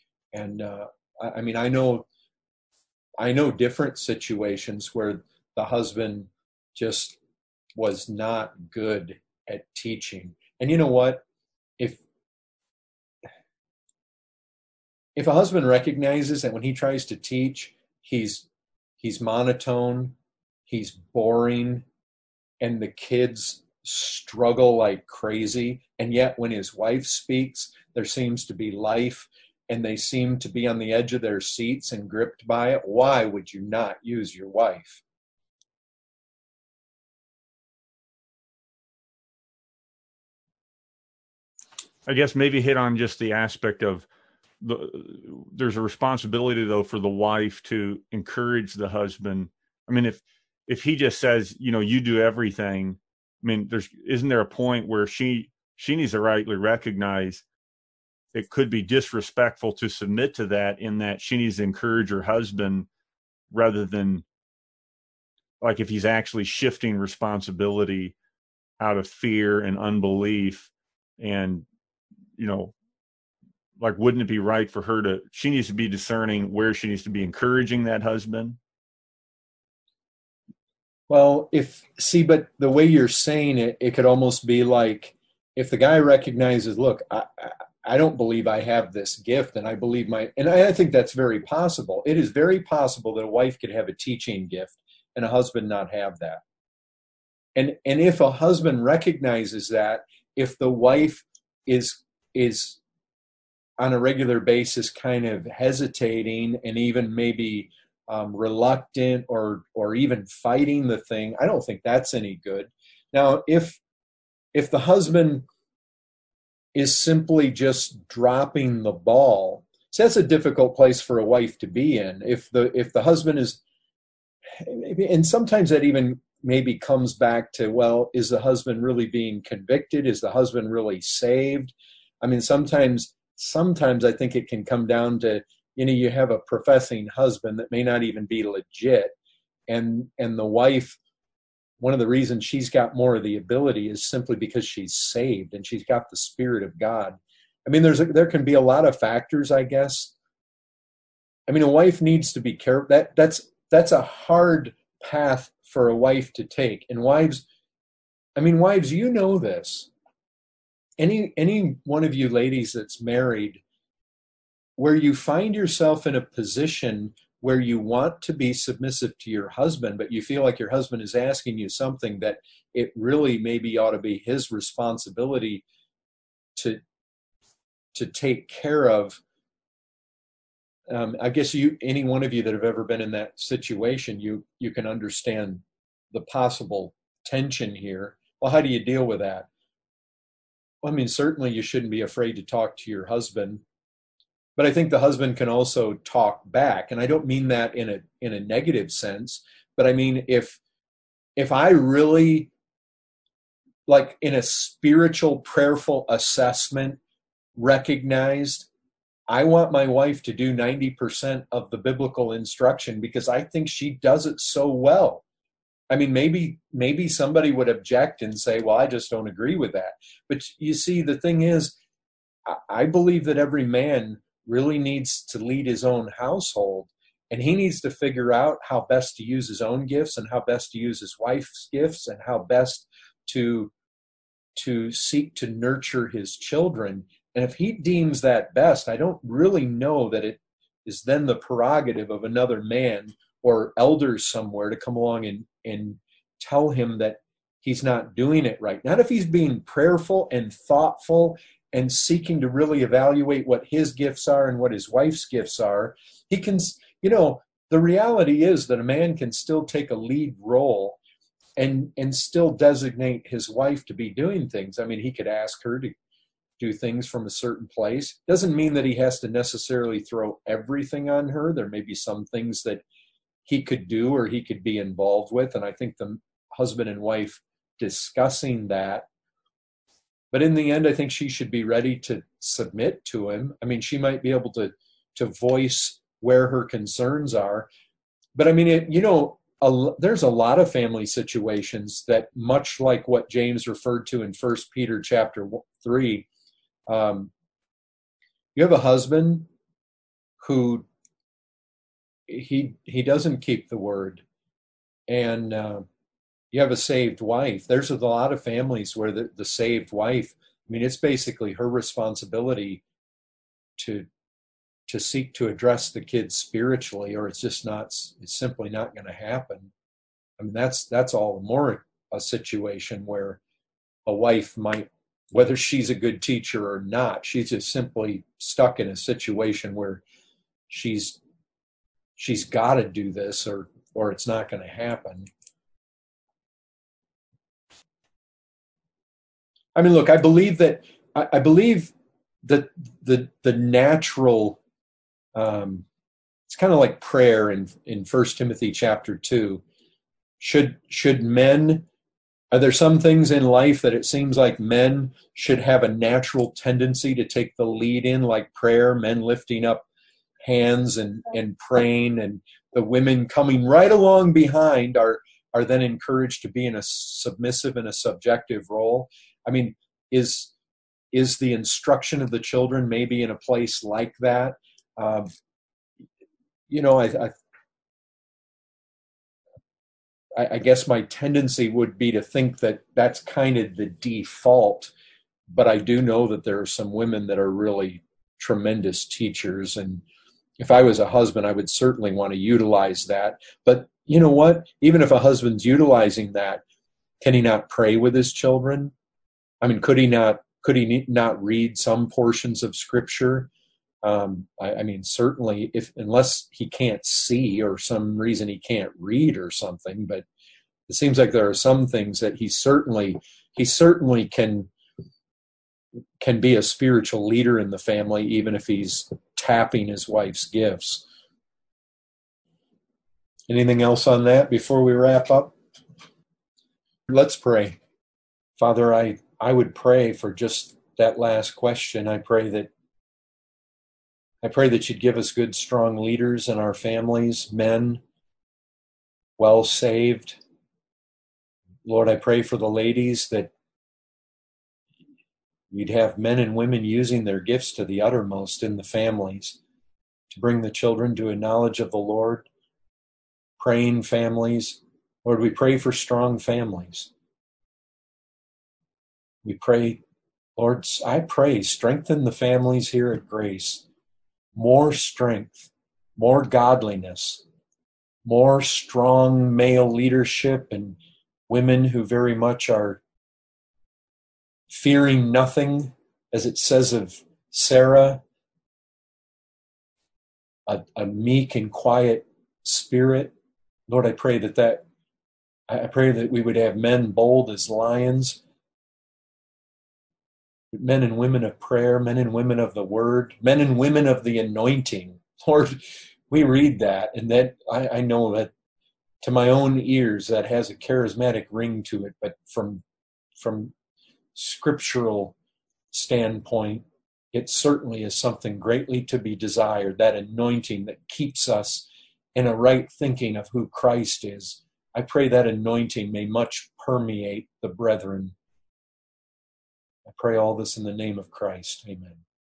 I know different situations where the husband just was not good at teaching. And you know what? If a husband recognizes that when he tries to teach, he's monotone, he's boring, and the kids struggle like crazy, and yet when his wife speaks, there seems to be life, and they seem to be on the edge of their seats and gripped by it, why would you not use your wife? I guess maybe hit on just the aspect of there's a responsibility, though, for the wife to encourage the husband. I mean, if he just says, you do everything, I mean, isn't there a point where she needs to rightly recognize it could be disrespectful to submit to that, in that she needs to encourage her husband rather than, like, if he's actually shifting responsibility out of fear and unbelief, and like, wouldn't it be right for her she needs to be discerning where she needs to be encouraging that husband? Well, but the way you're saying it, it could almost be like, if the guy recognizes, look, I don't believe I have this gift, and I believe and I think that's very possible. It is very possible that a wife could have a teaching gift and a husband not have that. And if a husband recognizes that, if the wife is on a regular basis kind of hesitating and even maybe reluctant or even fighting the thing, I don't think that's any good. Now, if the husband is simply just dropping the ball. So that's a difficult place for a wife to be in. If the husband is, and sometimes that even maybe comes back to, well, is the husband really being convicted? Is the husband really saved? I mean, sometimes I think it can come down to, you have a professing husband that may not even be legit, and the wife, one of the reasons she's got more of the ability is simply because she's saved and she's got the Spirit of God. I mean, there can be a lot of factors, I guess. I mean, a wife needs to be careful. That's a hard path for a wife to take. And wives, you know this. Any one of you ladies that's married, where you find yourself in a position where you want to be submissive to your husband, but you feel like your husband is asking you something that it really maybe ought to be his responsibility to take care of. I guess any one of you that have ever been in that situation, you can understand the possible tension here. Well, how do you deal with that? Well, I mean, certainly you shouldn't be afraid to talk to your husband. But I think the husband can also talk back. And I don't mean that in a negative sense, but I mean, if I really, like in a spiritual, prayerful assessment, recognized I want my wife to do 90% of the biblical instruction because I think she does it so well. I mean, maybe somebody would object and say, well, I just don't agree with that. But you see, the thing is, I believe that every man really needs to lead his own household, and he needs to figure out how best to use his own gifts and how best to use his wife's gifts and how best to seek to nurture his children. And if he deems that best, I don't really know that it is then the prerogative of another man or elders somewhere to come along and tell him that he's not doing it right. Not if he's being prayerful and thoughtful and seeking to really evaluate what his gifts are and what his wife's gifts are. He can, the reality is that a man can still take a lead role and still designate his wife to be doing things. I mean, he could ask her to do things from a certain place. Doesn't mean that he has to necessarily throw everything on her. There may be some things that he could do or he could be involved with. And I think the husband and wife discussing that. But in the end, I think she should be ready to submit to him. I mean, she might be able to voice where her concerns are. But I mean, there's a lot of family situations that, much like what James referred to in 1 Peter chapter 3, you have a husband who he doesn't keep the word, and you have a saved wife. There's a lot of families where the saved wife, I mean, it's basically her responsibility to seek to address the kids spiritually, or it's simply not going to happen. I mean, that's all the more a situation where a wife might, whether she's a good teacher or not, she's just simply stuck in a situation where she's got to do this or it's not going to happen. I mean, look, I believe that the natural, it's kind of like prayer in 1 Timothy chapter 2. Should men, are there some things in life that it seems like men should have a natural tendency to take the lead in, like prayer, men lifting up hands and praying, and the women coming right along behind are then encouraged to be in a submissive and a subjective role? I mean, is the instruction of the children maybe in a place like that? I guess my tendency would be to think that that's kind of the default, but I do know that there are some women that are really tremendous teachers, and if I was a husband, I would certainly want to utilize that. But you know what? Even if a husband's utilizing that, can he not pray with his children? I mean, could he not read some portions of Scripture? I mean, certainly, unless he can't see or some reason he can't read or something. But it seems like there are some things that he certainly can can be a spiritual leader in the family, even if he's tapping his wife's gifts. Anything else on that before we wrap up? Let's pray. Father, I would pray for just that last question. I pray that you'd give us good, strong leaders in our families, men, well saved. Lord, I pray for the ladies that you'd have men and women using their gifts to the uttermost in the families to bring the children to a knowledge of the Lord. Praying families. Lord, we pray for strong families. We pray, Lord, I pray, strengthen the families here at Grace. More strength, more godliness, more strong male leadership, and women who very much are fearing nothing, as it says of Sarah, a meek and quiet spirit. Lord, I pray that we would have men bold as lions, men and women of prayer, men and women of the word, men and women of the anointing. Lord, we read that, and that I know that to my own ears that has a charismatic ring to it, but from scriptural standpoint, it certainly is something greatly to be desired, that anointing that keeps us in a right thinking of who Christ is. I pray that anointing may much permeate the brethren. I pray all this in the name of Christ. Amen.